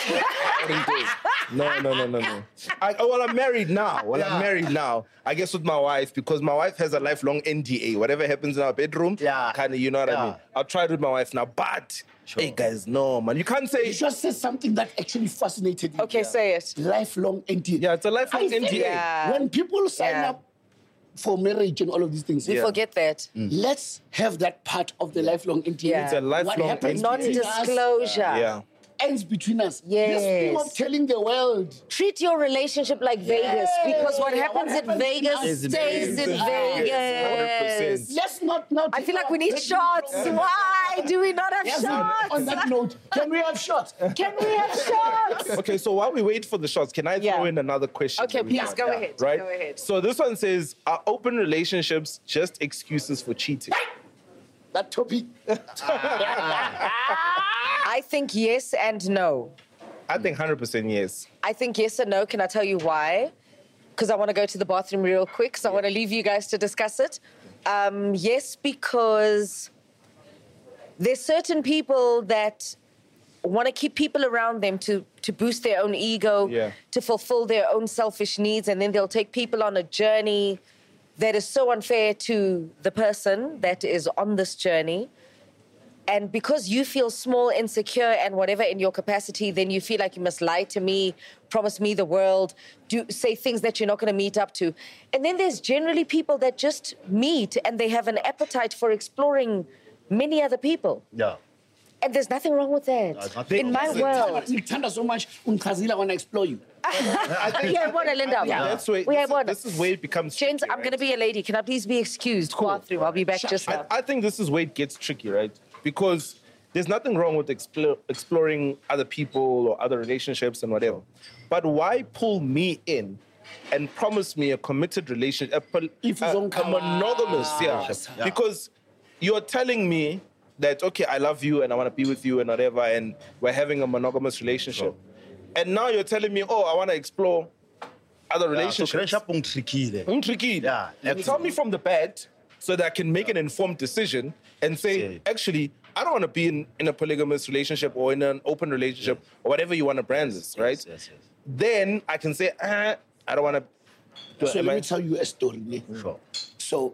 I wouldn't do it. No, no, no, no, no. I, oh, well, I'm married now. Well, I'm Yeah. married now. I guess with my wife because my wife has a lifelong N D A. Whatever happens in our bedroom, Yeah. kind of, you know what I Yeah. mean. I'll try it with my wife now, but Sure. hey, guys, no, man, you can't say. you just said something that actually fascinated me Okay, say it. lifelong N D A Yeah, it's a lifelong I think N D A. Yeah. when people sign Yeah. up for marriage and all of these things We Yeah. forget that. let's have that part of the lifelong N D A Yeah. It's a lifelong what happens N D A. between us Non-disclosure. Yeah. ends between us Yes. this thing of telling the world Treat your relationship like Vegas, because what Yeah, happens what in happens in Vegas us Stays in stays in Vegas. one hundred Vegas. percent. let's not now I feel like we need shots. Why? Why do we not have Yes, shots? on that note, can we have shots? Can we have shots? Okay, so while we wait for the shots, can I Yeah. throw in another question? Okay, that we please got? go ahead. Right? Go ahead. So this one says, are open relationships just excuses for cheating? That topic. I think yes and no. I think one hundred percent yes. I think yes and no. Can I tell you why? Because I want to go to the bathroom real quick, so I want to leave you guys to discuss it. Um, yes, because there's certain people that want to keep people around them to, to boost their own ego, Yeah. to fulfill their own selfish needs, and then they'll take people on a journey that is so unfair to the person that is on this journey. And because you feel small, insecure, and whatever in your capacity, then you feel like you must lie to me, promise me the world, do say things that you're not going to meet up to. And then there's generally people that just meet and they have an appetite for exploring many other people. Yeah. And there's nothing wrong with that. There's nothing In wrong my with it. world. Nithanda so much, unchazile, I want to explore you. We have one, Linda. That's where, We this, have is, one. this is where it becomes Gents, tricky, I'm right? going to be a lady. Can I please be excused? Bathroom. I'll be back just now. I, I think this is where it gets tricky, right? Because there's nothing wrong with explore, exploring other people or other relationships and whatever. But why pull me in and promise me a committed relationship, a, pol- If a, it's a on monogamous, yeah. Yeah. Because you're telling me that, okay, I love you and I want to be with you and whatever, and we're having a monogamous relationship. And now you're telling me, oh, I want to explore other relationships. relationships. tricky. I'm tricky. Yeah, Tell me from the bat so that I can make an informed decision and say, Yeah. actually, I don't want to be in, in a polygamous relationship or in an open relationship or whatever you want to brand this, right? Yes, yes, yes. Then I can say, ah, I don't want to. So let me tell you a story. Ne? Sure. So,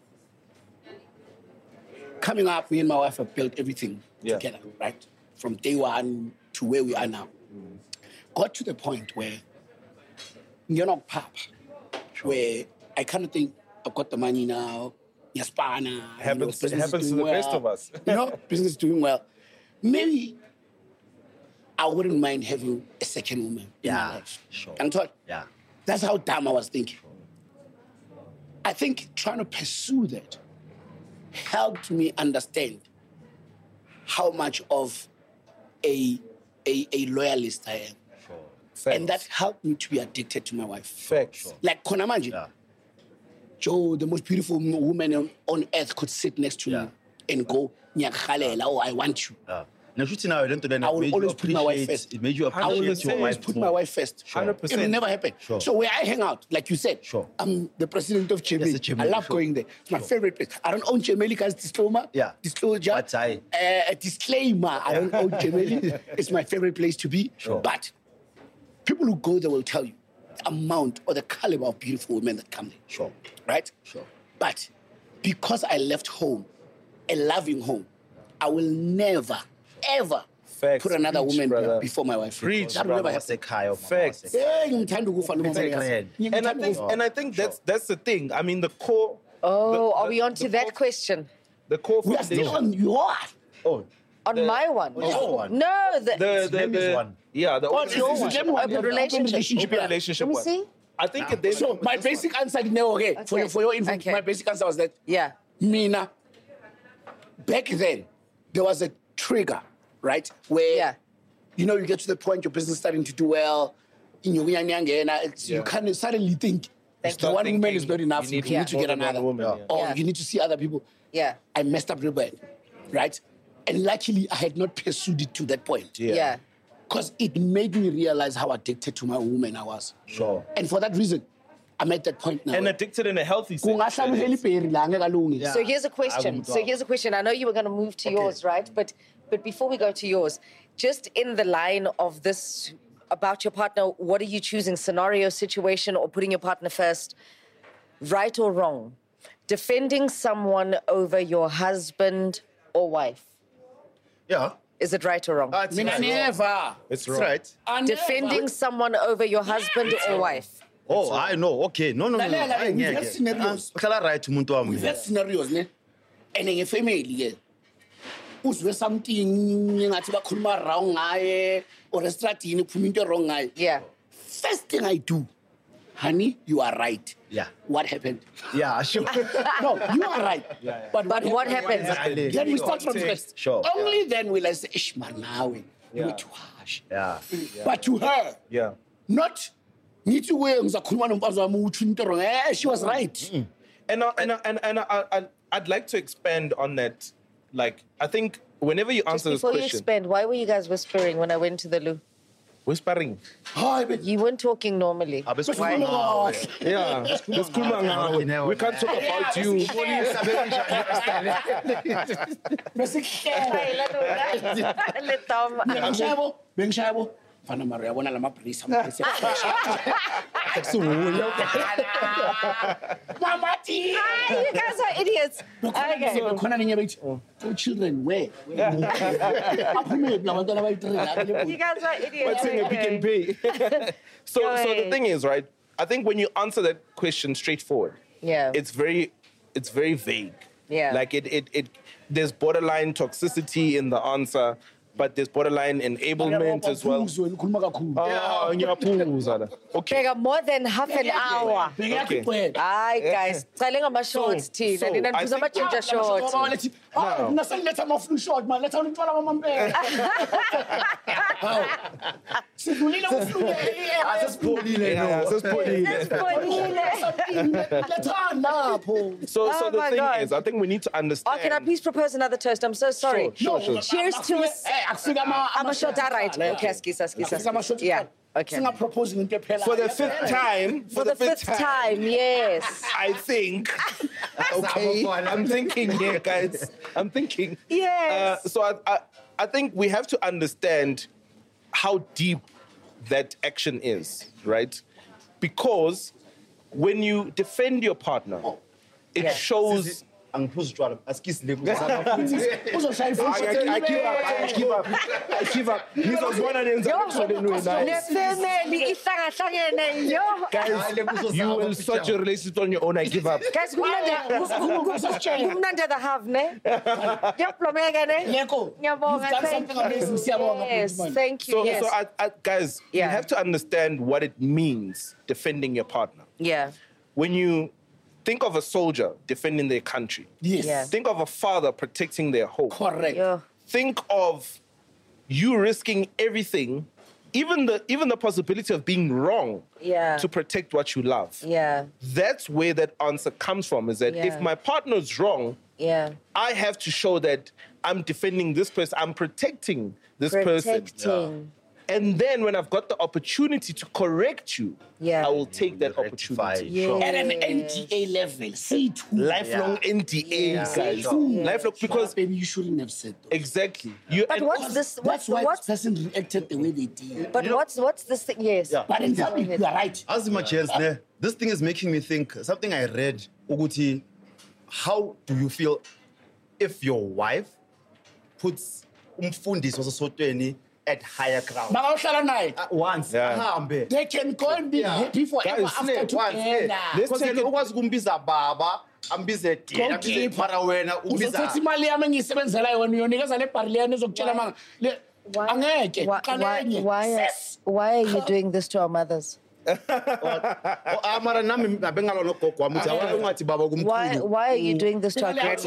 coming up, me and my wife have built everything Yeah. together, right? From day one to where we are now. Got to the point where you're not pop, where I kind of think I've got the money now, Yaspana, you know, Happens- business is happens to doing the best well. of us. You know, business is doing well. Maybe I wouldn't mind having a second woman in my Yeah, life. sure. And thought, Yeah. that's how dumb I was thinking. I think trying to pursue that helped me understand how much of a, a, a loyalist I am. Facts. And that helped me to be addicted to my wife. Facts. Like Konamanje, Yeah. Joe, the most beautiful m- woman on, on earth, could sit next to Yeah. me and go, "Nyakhalela," oh, I want you. Yeah. Now, shooting now, then to then I will made you always put my wife appreciate- first. It made you I will appreciate your always wife put more. my wife first. one hundred percent. It will never happen. Sure. So where I hang out, like you said, Sure. I'm the president of Chemeli. Yes, the I Chemeli, love sure. going there. It's my favorite place. I don't own Chemeli, guys. Disclaimer. Yeah. Disclosure. But I- Uh, a disclaimer. I don't own Chemeli. It's my favorite place to be. Sure. But people who go there will tell you the amount or the caliber of beautiful women that come there. Sure. Right? Sure. But because I left home, a loving home, I will never, ever Facts. put another Preach, woman brother. before my wife. Preach, That will never brother. happen. Sekhaya, Facts. Yeah, ngithanda ukufa noma Exactly. ngiyas- And I ngithanda think, ukufa. and I think that's that's the thing. I mean, the core. Oh, the- are the- we on to the that core- question? The core We are still foundation. on you are. Oh, On The- my one? your one. No, the, The, the, name is the, one. Yeah, the What open is your relationship. one? Open Open relationship. relationship. Open yeah. relationship. Let me one. see. I think it then. So my basic answer, no, okay, for Okay. your, for your info, Okay. my basic answer was that Yeah. Mina, back then, there was a trigger, right? Where, Yeah. you know, you get to the point your business is starting to do well, in your young young, and it's- you Yeah. kind of suddenly think the start one woman thinking is not enough. You you need, need to more get than one another woman, or yeah. or Yeah. you need to see other people. Yeah. I messed up real bad, right? And luckily, I had not pursued it to that point. Yeah. Yeah. Because it made me realize how addicted to my woman I was. sure. And for that reason, I'm at that point now. And addicted in a healthy sense. Kungahlamuhela iperi la, angeke alunge. So here's a question. would So love- here's a question. I know you were going to move to yours, right? But but before we go to yours, just in the line of this about your partner, what are you choosing? Scenario, situation, or putting your partner first? Right or wrong? Defending someone over your husband or wife. Yeah. Is it right or wrong? That's Mina right. never. It's That's wrong. right. I never. Defending someone over your husband or wife. Oh, I know. Okay. No, no, no. no. Lalela, Hayi, we've ngeke. had scenarios. Ah, uhlala right umuntu wami. We've had scenarios, ne? And ngefamily ke. Uzwe something ngathi bakhuluma wrong ngaye or estradini kuphuma into wrong ngaye. Yeah. First thing I do, honey, you are right. Yeah. What happened? Yeah, sure. No, you are right. But, But what happens? Then we start from first. Sure. Only then will I say, Ish, man, now you're too harsh. Yeah. But to her, Yeah. not need to wear eh, she was right. And I, and I, and and I, I, I'd like to expand on that. Like, I think whenever you answer this Before you question, expand, why were you guys whispering when I went to the loo? whispering. Hi, but You weren't talking normally. Abe but sikhuluma no. Yeah, let's cool man now. We can't talk about you. Bengishayabo, bengishayabo. Fana mara yabona lama police amapholisa. Mamati. You guys are idiots. Okay. Khona nenye bayithi, "Oh, children where?" Aphume labantwana bayitrela. You guys are idiots. Let's sing a Pick and Okay. Pay. so, Go so the ahead. thing is, right? I think when you answer that question straightforward, Yeah. it's very, it's very vague. Yeah. Like it, it, it. There's borderline toxicity in the answer, but there's borderline enablement as well. Ukhuluma kakhulu. Ah, ngiyaphuza. Okay. Bega more than half an hour. Okay. Hi guys. Cale ngama-shorts So- thina. so Nina I niphuza think- ama-ginger shorts. Oh, nasengiletha ama-flu short man, letha umntwana wamambele. Hawu. Sidlulile ku-flu. Asesipholile Yeah, no. sesipholile. Lethani lapho. So, Oh so the my thing God. is, I think we need to Oh, understand. can I please propose another toast? I'm so sorry. Sure, sure, sure. Cheers to us. Eh, akufika ama- I'm a short, all right. Yeah. Okay, skisa, skisa. Akufika ama-short. Yeah, okay. Singaproposing into ephelayo. For the fifth time, For the fifth time, yes. I think. Okay, I'm thinking here, guys. I'm thinking. Yes. Uh, so I, I, I think we have to understand how deep that action is, right? Because when you defend your partner, it Yeah. shows. Angiphuza utshwala. Asikisi le. Uzoshaya iflu. I, I give up. I give up. I give up. Ngizozibona nenza episode wena. Ne-family ihlangahlangene, yo. Guys, you will sort your relationship on your own. I give up. Guys, kumnandi kumnandi the have, ne? Kuyaplomeka, ne? Leko, Ngiyabonga, you've done thank something amazing. Siyabonga, Yes, man. thank you, So, yes. so I, I, guys, Yeah. you have to understand what it means defending your partner. Yeah, When you think of a soldier defending their country, Yes. Yeah. think of a father protecting their home. Correct. yo. Think of you risking everything, even the even the possibility of being wrong, Yeah. to protect what you love. Yeah, That's where that answer comes from. Is that Yeah. if my partner's wrong, yeah. I have to show that I'm defending this person, I'm protecting this person. Protecting. And then when I've got the opportunity to correct you, Yeah. I will take that Rectify. opportunity. Yeah. At an N D A level, C two. Lifelong N D A, Yeah. guys. Sure. Lifelong, because baby, you shouldn't have said that. exactly. You, But and what's also- this? That's What's why what's? this person reacted the way they did. But what's what's this thing? Yes. Yeah. But in Go fact, ahead. you are right. Azima Jens, ne, this thing is making me think something I read. Ukuthi, how do you feel if your wife puts umfundisi wasesotweni at higher ground? Bangawuhlala naye. Uh, once, Yeah. ahambe. They can go and be Yeah. happy forever Guys, after together. Let's Because take yena it- ukwazi ukumbiza baba, ambize dina, ambize Goalkeeper. mara wena, Uzothatha umbiza. imali yami engiyisebenzela yona uyonikeza le barleyana ezokutshela manga le angeke Why, why, qaleni. why, are, Sis. why are you doing this to our mothers? Oh, ah, mara nami abengalwa nogogo wami uthi awake ungathi baba Why, kumkhulu. why are you doing this to our grandmothers?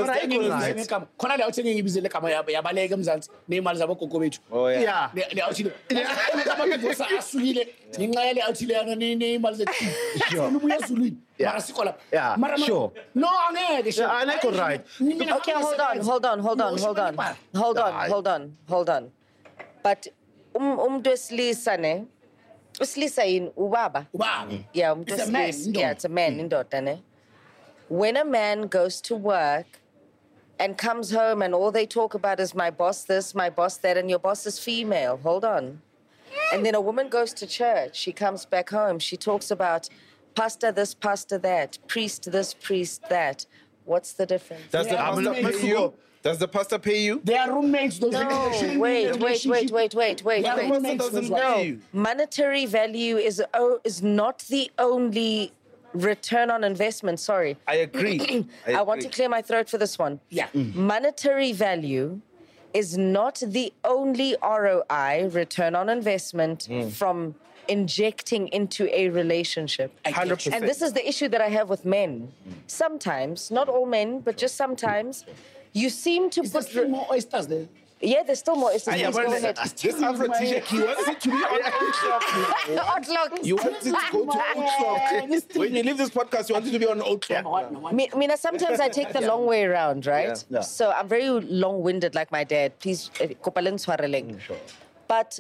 khona le awuthi ngiyibizele igama yabo yabaleka emzansi ney'mali zabogogo bethu. Oh, yeah. Yeah. Le- le awuthi le- amadivosa asukile ngenxa yale awuthi leyana ney'mali zethu. Ubuya ezulwini. Yeah. Mara sikho lapha. Yeah, Mara ma- sure. No, angeke. sure. Yeah, angekho right. Mina Okay, hold on, hold on, hold on, hold on, hold on, Aye. hold on, hold on. But um, umuntu wesilisa ne, wesilisa yini ubaba? Ubaba. Yeah, umuntu It's a man, wesilisa. indoda. Yeah, it's a man, indoda ne. When a man goes to work and comes home and all they talk about is my boss this, my boss that, and your boss is female. Hold on. And then a woman goes to church. She comes back home. She talks about pastor this, pastor that, priest this, priest that. What's the difference? Does the Yeah, pastor I'm pay not- you? Does the pastor pay you? They are roommates. Those No, they shouldn't be in a wait, wait, wait, relationship. wait, wait, wait, Yeah, wait. the Pastor doesn't No. pay you. Monetary value is oh, is not the only return on investment. Sorry. I agree. I, I want to agree. clear my throat for this one. Yeah. Monetary value is not the only R O I, return on investment, from injecting into a relationship. I get one hundred you. percent. And this is the issue that I have with men. Sometimes, not all men, but just sometimes, you seem to Is there put. still more oysters there? Yeah, there's still more. It's Ah, yeah, just go but ahead. this Afro T-shirt, he wants it to be on Outlook. Outlook. You want it to go to Outlook. When you leave this podcast, you want it to be on Outlook. Me, Mina, sometimes I take the long way around, right? Yeah. Yeah. So I'm very long-winded like my dad. Please, eh, kopaleng tshwareleng. But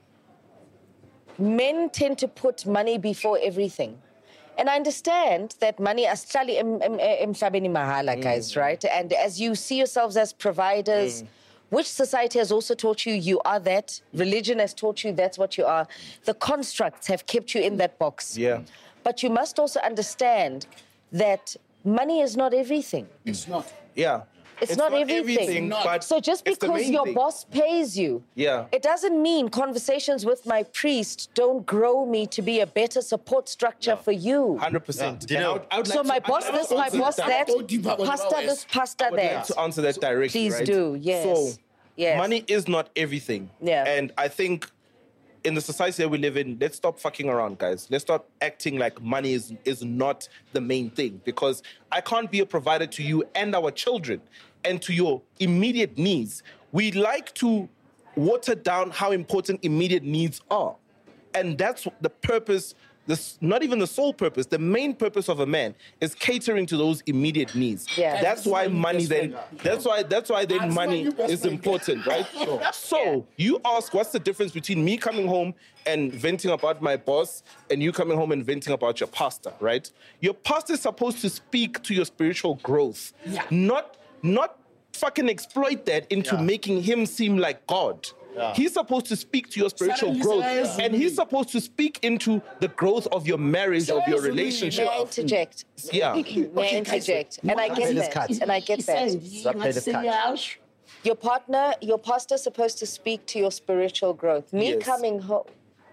men tend to put money before everything. And I understand that money asihlali em- em- emhlabeni mahala, guys, right? And as you see yourselves as providers, which society has also taught you you are that, religion has taught you that's what you are, the constructs have kept you in that box. Yeah. But you must also understand that money is not everything. It's not. Yeah. It's, not, everything. but So just it's the because main your thing. boss pays you, Yeah. it doesn't mean conversations with my priest don't grow me to be a better support structure for you. one hundred percent. Yeah. And I would- I would So like my to- boss I would this, like my to boss answer that, Go deeper about pastor our this, West. pastor that. to answer that directly. Please right? do, yes. So, Yes. money is not everything. Yeah. And I think in the society that we live in, let's stop fucking around, guys. Let's stop acting like money is, is not the main thing. Because I can't be a provider to you and our children and to your immediate needs. We like to water down how important immediate needs are. And that's the purpose, this, not even the sole purpose, the main purpose of a man is catering to those immediate needs. Yeah. That's why money then, that's why, that's why then That's why money you best is friend. important, right? So you ask, what's the difference between me coming home and venting about my boss and you coming home and venting about your pastor, right? Your pastor is supposed to speak to your spiritual growth, Yeah. not, not fucking exploit that into Yeah. making him seem like God. Yeah. He's supposed to speak to your spiritual Suddenly, growth, Sarah is and he's Zulu. supposed to speak into the growth of your marriage, of your Zulu, relationship. May I interject? Yeah. May I Okay, guys, interject? And I Pay get this that. cut. And I get that. Pay this cut. Your partner, your pastor's supposed to speak to your spiritual growth. Me Yes. coming home,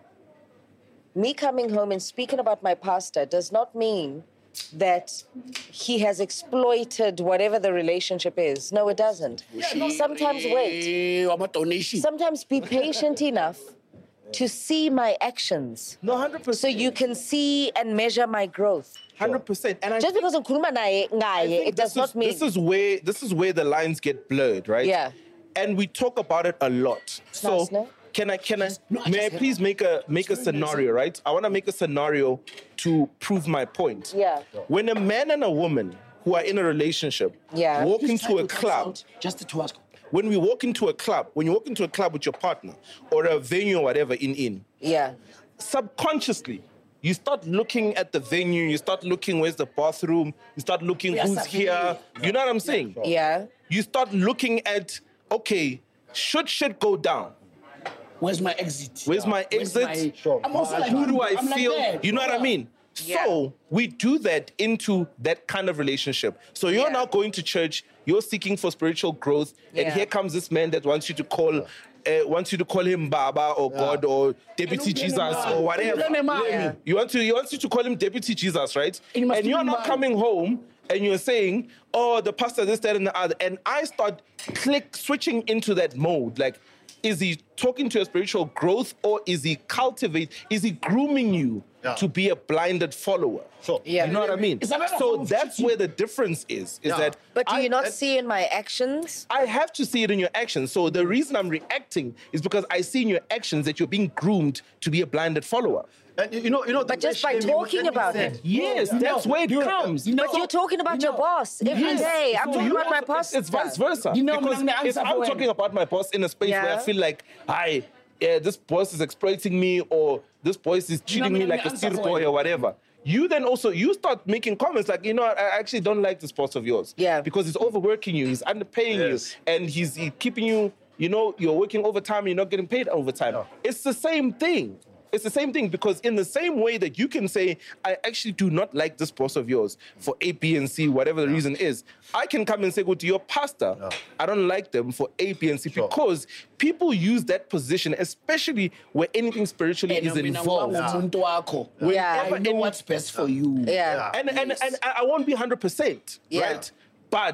me coming home and speaking about my pastor does not mean that he has exploited whatever the relationship is. No, it doesn't. Sometimes wait. I'm a donation. Sometimes be patient enough to see my actions No, one hundred percent. so you can see and measure my growth. one hundred percent. And I Just think- because ngikhuluma naye I ngaye, think it does this not is, mean this is where this is where the lines get blurred, right? Yeah. And we talk about it a lot. So Nice, no? can I can I No, I may I just- please make a make a scenario, right? I want to make a scenario to prove my point. Yeah. When a man and a woman who are in a relationship Yeah. walk Just into try a to cut club, out Just to ask. when we walk into a club, when you walk into a club with your partner or a venue or whatever in in, yeah. subconsciously, you start looking at the venue, you start looking where's the bathroom, you start looking Yeah, who's Safi. here. You know what I'm saying? Yeah. You start looking at, okay, should shit go down? Where's my exit? Where's my Where's exit? my- Sure. I'm also like, Who do I I'm like feel? that. You know what I mean? Yeah. So we do that into that kind of relationship. So you're Yeah. now going to church, you're seeking for spiritual growth, and Yeah. here comes this man that wants you to call, uh, wants you to call him Baba or God or Deputy Jesus or whatever. Yeah. You want to, you want you to call him Deputy Jesus, right? And you must And you're do not man. coming home and you're saying, oh, the pastor this, that, and the other. And I start click switching into that mode, like. Is he talking to your spiritual growth, or is he cultivate? Is he grooming you Yeah. to be a blinded follower? Sure. Yeah. You know what I mean? Is that not a So form of that's cheating? where the difference is. Is Yeah. that But do I- you not that- see in my actions? I have to see it in your actions. So the reason I'm reacting is because I see in your actions that you're being groomed to be a blinded follower. And you know, you know. But just by talking about it. Yes, that's where it comes. But you're talking about your boss every Yes. day. I'm So talking you about my also- boss. It's vice versa. You know, because I'm gonna if answer I'm for talking him. about my boss in a space where I Yeah. feel like, I, yeah, this boss is exploiting me, or this boss is treating I'm me gonna like a answer steel for boy him. or whatever. You then also, you start making comments like, you know, I actually don't like this boss of yours. Yeah. Because he's overworking you, he's underpaying Yes. you, and he's he keeping you, you know, you're working overtime, you're not getting paid overtime. No. It's the same thing. It's the same thing, because in the same way that you can say, I actually do not like this boss of yours for A, B, and C, whatever the reason is, I can come and say, go to your pastor, I don't like them for A, B, and C, Sure. because people use that position, especially where anything spiritually And is I mean, involved. I'm umuntu wakho. Yeah. I know what's best for you. Yeah. And, and, and I I won't be one hundred percent, Yeah. right? But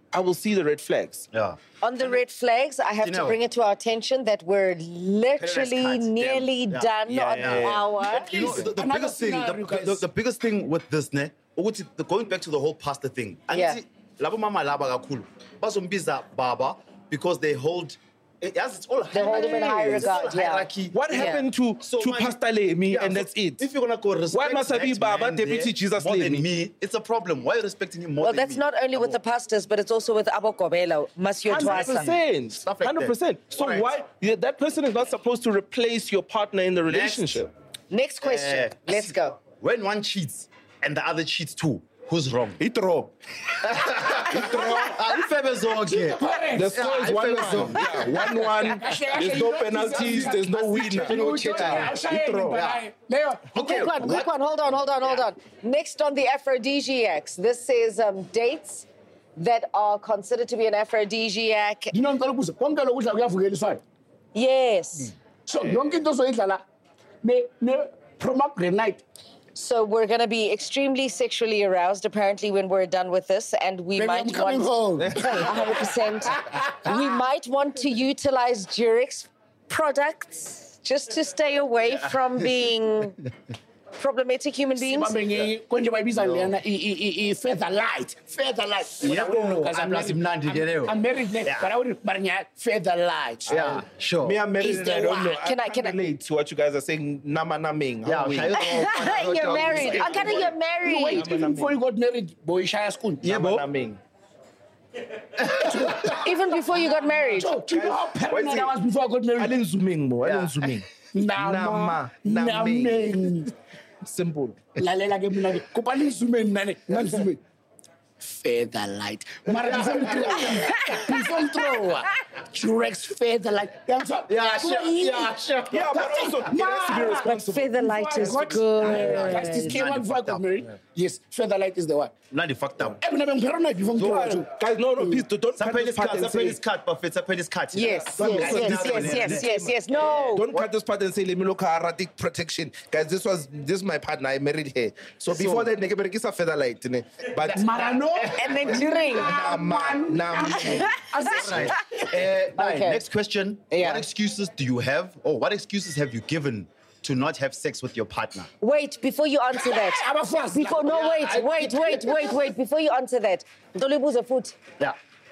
I will see the red flags. Yeah. On the red flags, I have You to know- bring it to our attention that we're literally cut, damn. nearly Yeah. done Yeah, on yeah, the yeah. hour. You know, the, the Another biggest thing, the, scenario, the, guys. the biggest thing with this, ne, ukuthi the, going back to the whole pastor thing. Yeah. Angithi, labo mama laba kakhulu, bazombiza baba because they hold, yes, it's all They hold him in high It's all regard, yeah. hierarchy. What Yeah. happened to, So to my- Pastor Lemi Yeah, and so that's it? If you're gonna go respect Why must I be that Baba, man Deputy there Jesus more than Lemi? me, it's a problem. Why are you respecting him more Well, than that's me? not only with the pastors, but it's also with Abo Gobelo, Masio one hundred Twasa. percent. Stuff like one hundred percent. So Alright. why yeah, that person is not supposed to replace your partner in the relationship? Next question. Uh, Let's go. When one cheats and the other cheats too, who's wrong? Itro. Ah, ifebe zonke. The score is Yeah, one if one. Yeah, one one. There's no penalties. There's no winner. Itro. Leo, Quick one, quick one. Hold on, hold on, hold on. Next on the aphrodisiacs, this says um, dates that are considered to be an aphrodisiac. you know ngicela ukubuza konke lokhu kudla kuyavukeliswana. Yes. So yonke into ozoyidlala ne ne pomegranate. So we're going to be extremely sexually aroused, apparently, when we're done with this, and we Baby, might I'm coming want home. one hundred percent. We might want to utilize Durex products just to stay away from being problematic human beings. Bambe nge konje bayibiza lena i i i feather light, feather light. Yabo, amnasi mnandi ke leyo. I'm married, ne, but I would but nya feather light. Yeah, sure. Me, I'm married Is and the I don't know. one. Can I- I can I- can't relate to what you guys are saying. Nama naming. Yeah, How we- shall You're married. I gotta you're You married. wait, even before you got married, boy, Shaya school. Yeah, Nama bo. naming. Even before you got married. So, do you know how paranoid wait, I was before I got married? Alin zooming mo. Alin Yeah. zooming. Nama, Nama, naming. naming. Simple. Lalela ke mina ke kopa le zoom in nane, nane zoom in. Feather light. Mara before you throw, before you throw, Durex feather light. Yeah, Yeah, sure. Yeah, sure. Yeah, but also, it has to be But responsible. feather light is Guys, good. this came out before I got married. Yes, feather light is the one. Nandi fucked up. Every time I'm paranoid before I'm throwing too. Guys, no, no, please don't don't cut Sapele this is part cut, and sapele say, is cut, Buffett, sapele is cut. Yes, yes, yes, yes, yes, yes, yes. No. don't cut this part and say, let me look at erratic protection. Guys, this was this is my partner. I married her. So before that, nigga, but it's a feather light. ne? But Marano. And then during. Nama, nama. Right. Uh, now, Okay. Next question. Yeah. What excuses do you have, or what excuses have you given to not have sex with your partner? Wait, before you answer that. I'm a fast. Before, no, wait, wait, wait, wait, wait. Before you answer that. Ndolibuza foot. Yeah.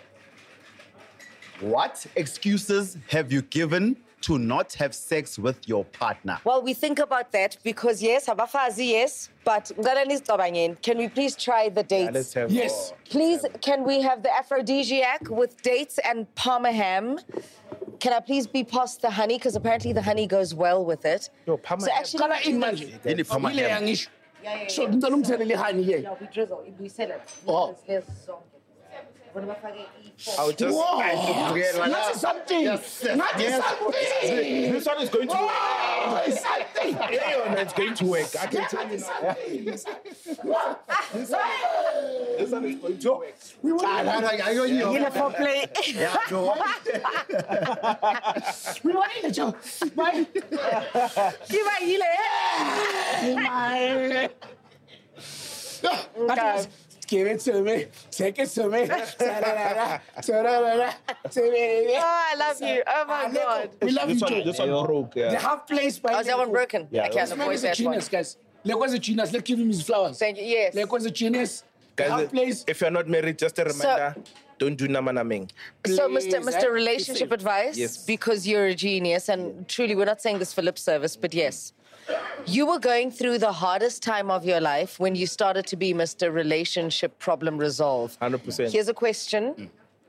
What excuses have you given to not have sex with your partner? Well, we think about that because yes, abafazi, yes, but can we please try the dates? Let's have Yes. Please, can we have the aphrodisiac with dates and parma ham? Can I please be past the honey? Because apparently the honey goes well with it. Yo, parma so ham. actually, Kala in manje. Yini parma Ile ham? yangisho. So ngicela ungithelele honey ke. No, we drizzle, we sell it. Oh. I'll just. Whoa. Together, Not something. Yes. Not Yes. something. This one is going to work. Oh, it's something. Yeah, no, it's going to work. I can tell you now. This one is going to work. We want You know, for play. Yeah, no. we want to Joe. Bye. Okay. Give it to me. Take it to me. Ta-da-da-da, ta-da-da-da, ta-da-da-da. Oh, I love you. Oh my God. We love This you, one, Joe. this one broke. They Yeah. have place by Oh, is that one broken? Yeah, I can't This man avoid is a that one. genius, guys. Lekos a genius. Let's give him his flowers. Thank you. Yes. Lekos a genius. They Guys, have place. if you're not married, just a reminder: don't do nama naming. So, Please, Mister eh? Mister Relationship Please. Advice, Yes. because you're a genius, and truly, we're not saying this for lip service, but yes. You were going through the hardest time of your life when you started to be Mister Relationship Problem Resolve. one hundred percent. Here's a question.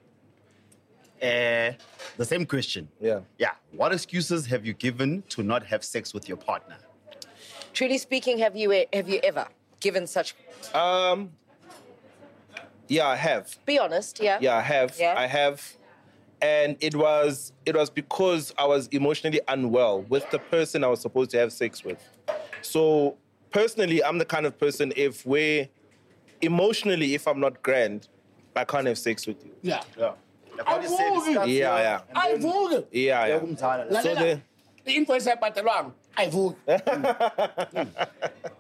Uh, the same question. Yeah. Yeah. What excuses have you given to not have sex with your partner? Truly speaking, have you e- have you ever given such? Um. Yeah, I have. Be honest, yeah. Yeah, I have. Yeah. I have. And it was it was because I was emotionally unwell with the person I was supposed to have sex with. So personally, I'm the kind of person if we emotionally, if I'm not grand, I can't have sex with you. Yeah. Yeah. Like what I you said, it will. starts Yeah, here, yeah. and I then- vote. Yeah, yeah. La, So la, la. the The invoice I bought along. I vote.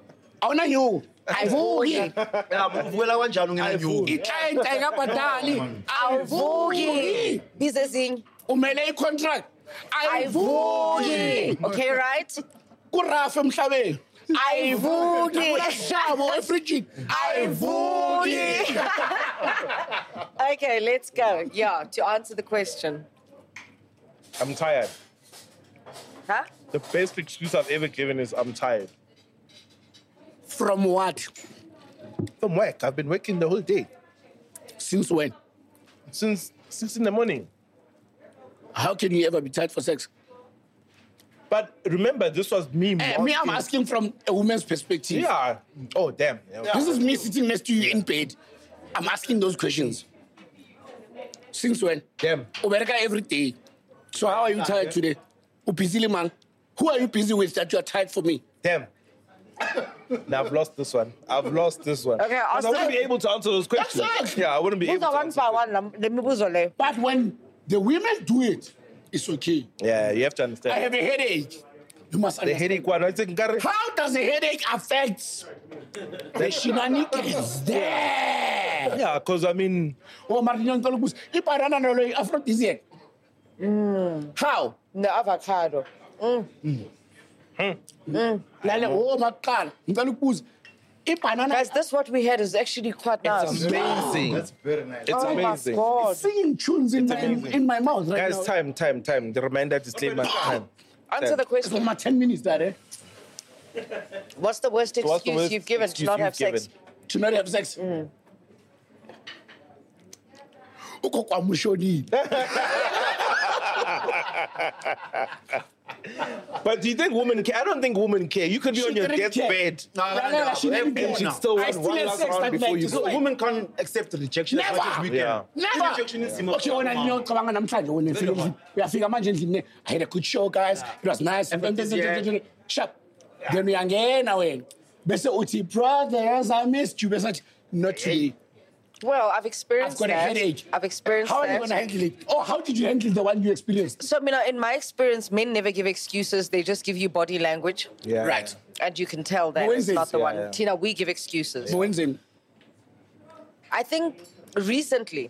Awuna nyuku. Ayivuki. Yeah, mvukela kanjani ungenyuki? I-client ayikabhadali. Ayivuki. Bizezing. Umele i-contract. Ayivuki. Okay, right? Kurafa emhlabeni. Ayivuki. Kulashabo efrijini. Ayivuki. Okay, let's go. Yeah, to answer the question. I'm tired. Huh? The best excuse I've ever given is I'm tired. From what? From work. I've been working the whole day. Since when? Since six in the morning. How can you ever be tired for sex? But remember, this was me. Uh, me, I'm asking from a woman's perspective. Yeah. Oh, damn. Yeah. This is me sitting next to you in bed. I'm asking those questions. Since when? Damn. Ubereka every day. So how are you tired today? Busy man. Who are you busy with that you are tired for me? Damn. Now I've lost this one. I've lost this one. Okay, I'll 'Cause I wouldn't say- be able to answer those questions. Exactly. Yeah, I wouldn't be able to answer. Let me buzo le. But when the women do it, it's okay. Yeah, you have to I understand. have a headache. You must The understand. headache one. I think How does a headache affect the shenanigans there? yeah, because I mean, Oh, Martin Tolobus, iparana no lo aphrodisiac. How? The avocado. Lale oh makala. Ntolobus. Ibanana. Guys, this what we had is actually quite nice. amazing. That's very nice. It's Oh amazing. my God. Singing tunes in my, in my mouth right Guys, now. time, time, time. The reminder disclaimer. Time. Answer the It's question. for my ten minutes that eh? What's the worst excuse What's the worst you've given to excuse not you've have sex? given? To not have sex. Uko kwa mushoni. But do you think women care? I don't think women care. You could be She on your didn't care. deathbed. No, no, no, she didn't And care. she'd still I want still one had last sex round that before night. you So go. Women can't accept rejection as much as we can. Yeah. Never. Rejection is similar. Okay, when I know cabanga namhlanje when nifika endlini. Uyafika manje endlini. I had a good show guys. It was nice. Sharp. Then uyangena wena. Bese uthi brothers I missed you. Bese athi, not today. Well, I've experienced I've got a that. headache. I've experienced How are you that. going to handle it? Oh, how did you handle the one you experienced? So, you know, in my experience, men never give excuses. They just give you body language. Yeah. Right. And you can tell that When it's is not it? the Yeah, one. yeah. Tina, we give excuses. Wednesday. I think recently,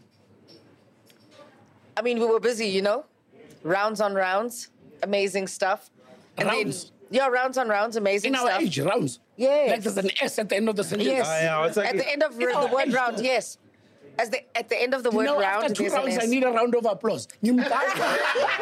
I mean, we were busy, you know, rounds on rounds, amazing stuff. And then- Rounds? yeah, rounds on rounds, amazing In our stuff. age, rounds. Yes. Like there's an S at the end of the sentence. Yes. Ah, yeah, it's like- at the end of In the our word age, round, though. yes. As the, at the end of the You word know, round, after two there's an rounds, I S. need a round of applause. Ngimdala.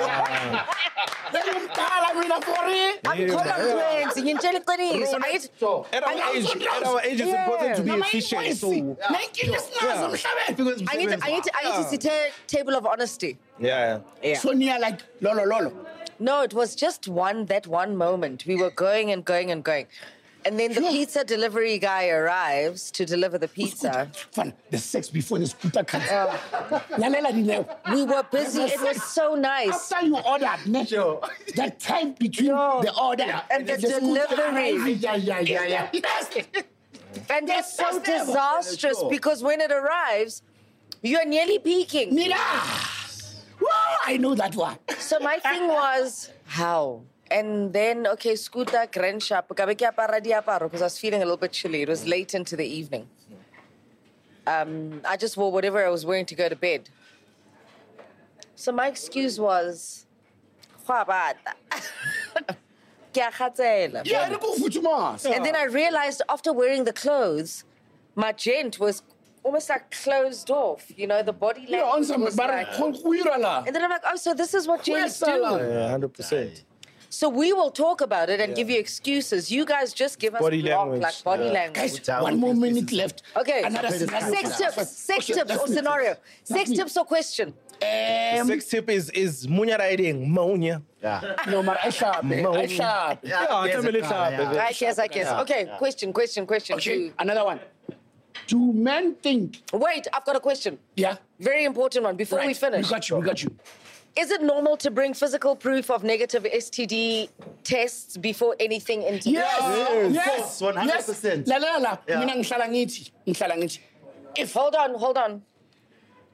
Ngimdala mina for it. I'm confident. Ngiyintshela iqiniso. Angithi- At our angithi- age, at our age, it's important to be Noma efficient. So, invoice. Nayinkinga esinazo emhlabeni. I need to, I need to, I need to see ta- table of honesty. yeah. Yeah. So near like lolo lolo. No, it was just one, that one moment. We were going and going and going. And then the pizza delivery guy arrives to deliver the pizza. Fun. The sex before the scooter comes. Lalela Dineo. We were busy. It was so nice. After you ordered, ne? That time between Yo. the order And the scooter delivery. arriving. Yeah, yeah, yeah, yeah. Yes. And it's so That's never- disastrous because when it arrives, you're nearly peaking. Nina. Whoa, I know that one. So my thing was, how? And then, okay, scooter, grand shop, because I was feeling a little bit chilly. It was late into the evening. Um, I just wore whatever I was wearing to go to bed. So my excuse was, "Khwa bata." Ke a kgathela. Yeah, look who Futumas. And then I realized after wearing the clothes, my gent was almost like closed off. You know, the body Yeah, on language some was but like... Kuirala. And then I'm like, oh, so this is what gents do. Yeah, one hundred percent. So we will talk about it and give you excuses. You guys just give us Body block, language, like body yeah. language. Guys, one more minute left. Okay, Another sex tips, sex tips or me. scenario. That's Sex me. tips or question. Um, Sex tip is is munya riding, maunya. Yeah. no, but I sharp. I sharp. Yeah, tell me later. baby. I guess, I guess. Okay, question, question, question. Okay, Two. another one. Do men think? Wait, I've got a question. Yeah. Very important one before Right. we finish. We got you. We got you. Is it normal to bring physical proof of negative S T D tests before anything into Yes. Yes. Yes. one hundred percent. La la la. Yeah. Mina ngihlala ngithi, ngihlala ngithi. If hold on, hold on.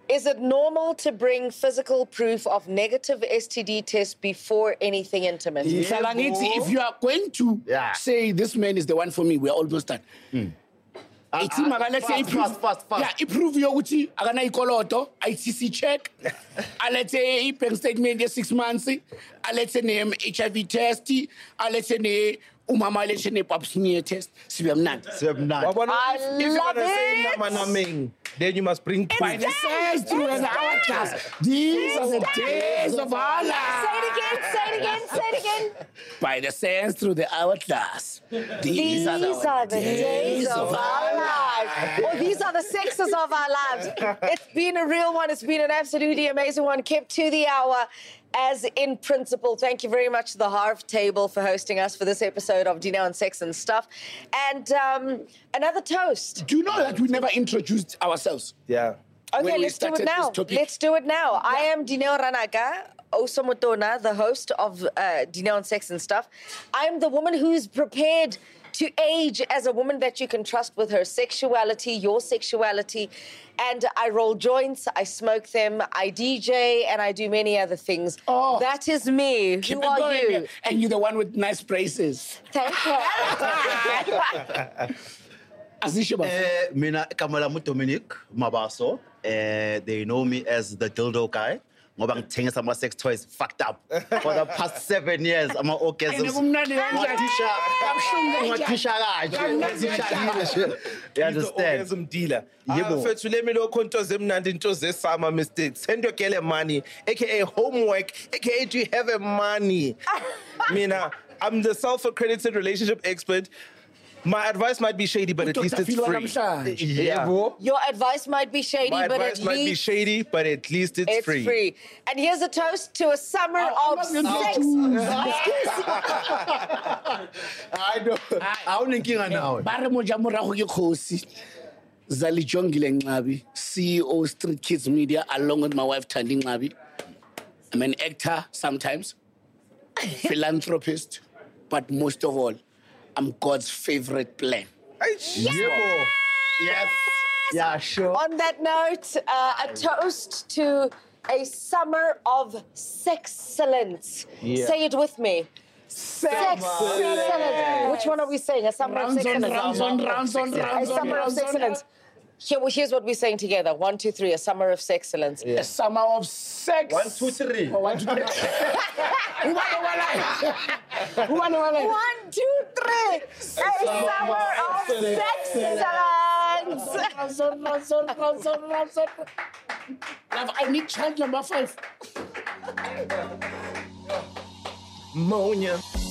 Is it normal to bring physical proof of negative S T D test before anything intimate? Ngihlala ngithi, if you are going to Yeah. say this man is the one for me, we are almost done. Ithi makalethe fast, iproof. fast, fast, fast. Yeah, iproof yokuthi akana ikoloto, I T C check. Alethe i-bank statement ye six months. Alethe ne H I V test. Alethe ne umama alethe ne pap smear test. Sibe mnandi. Sebemnandi. Wabona, I if, if you're love gonna say it. namanaming, then you must bring By proof. the sense through an hourglass. These are the days of our lives. Say it again, say it again, say it again. By the sands through the hourglass. These, These are the, are the days of our lives. Or these are the sexes of our lives. It's been a real one. It's been an absolutely amazing one. Kept to the hour as in principle. Thank you very much to the Harv Table for hosting us for this episode of Dinner on Sex and Stuff. And um, another toast. Do you know that we never introduced ourselves? Yeah. Okay, When we let's do it started now. this topic. Let's do it now. I am Dineo Ranaga Osomotona, the host of uh, Dineo on Sex and Stuff. I'm the woman who's prepared to age as a woman that you can trust with her sexuality, your sexuality. And I roll joints, I smoke them, I D J, and I do many other things. Oh. That is me. Keep Who it are going. you? And you're the one with nice braces. Thank you. Azisho ba. Eh, mina igama lami uDominic Mabaso. Eh, they know me as the dildo guy. Ngoba ngithengisa ama sex toys fucked up for the past seven years. Ama orgasms. Kumnandi kanjani? Ungathisha- Kabuhlungu ungathisha kahle. Ungathisha. You He's understand? the orgasm dealer. Yebo. Fethu le milo konto zemnandi into zesama mistake. Send your girl money, aka homework, aka do you have a money? Mina, I'm the self-accredited relationship expert. My advice might be shady, but at least it's Utotafilwa free. namhlanje. Yebo. Your advice might be shady, My but advice at might be least shady, but at least it's, it's free. free. And here's a toast to a summer I'm of not gonna sex. choose. I know. Awunenkinga nawe. Bare moja morago ke kgosi. Zali Jongile Nxabi, C E O Street Kids Media, along with my wife Thandi Nxabi. I'm an actor sometimes, philanthropist, but most of all, I'm God's favorite plan. Yebo. Yes. Yeah, sure. On that note, uh, a toast to a summer of sexcellence. Yeah. Say it with me. Sexcellence. Which one are we saying? A summer Rounds of on, sexcellence. rounds on, rounds on, A rounds on, summer of rounds on. sexcellence. Here, well, here's what we're saying together. One, two, three. A summer of sexcellence. A summer of sex. One, two, three. Oh, one, two, three. Who won the one? Who won the one? One, two, three. A summer of sexcellence. Rounds on, rounds on, rounds on, rounds on. Love, I need child number five. Monia.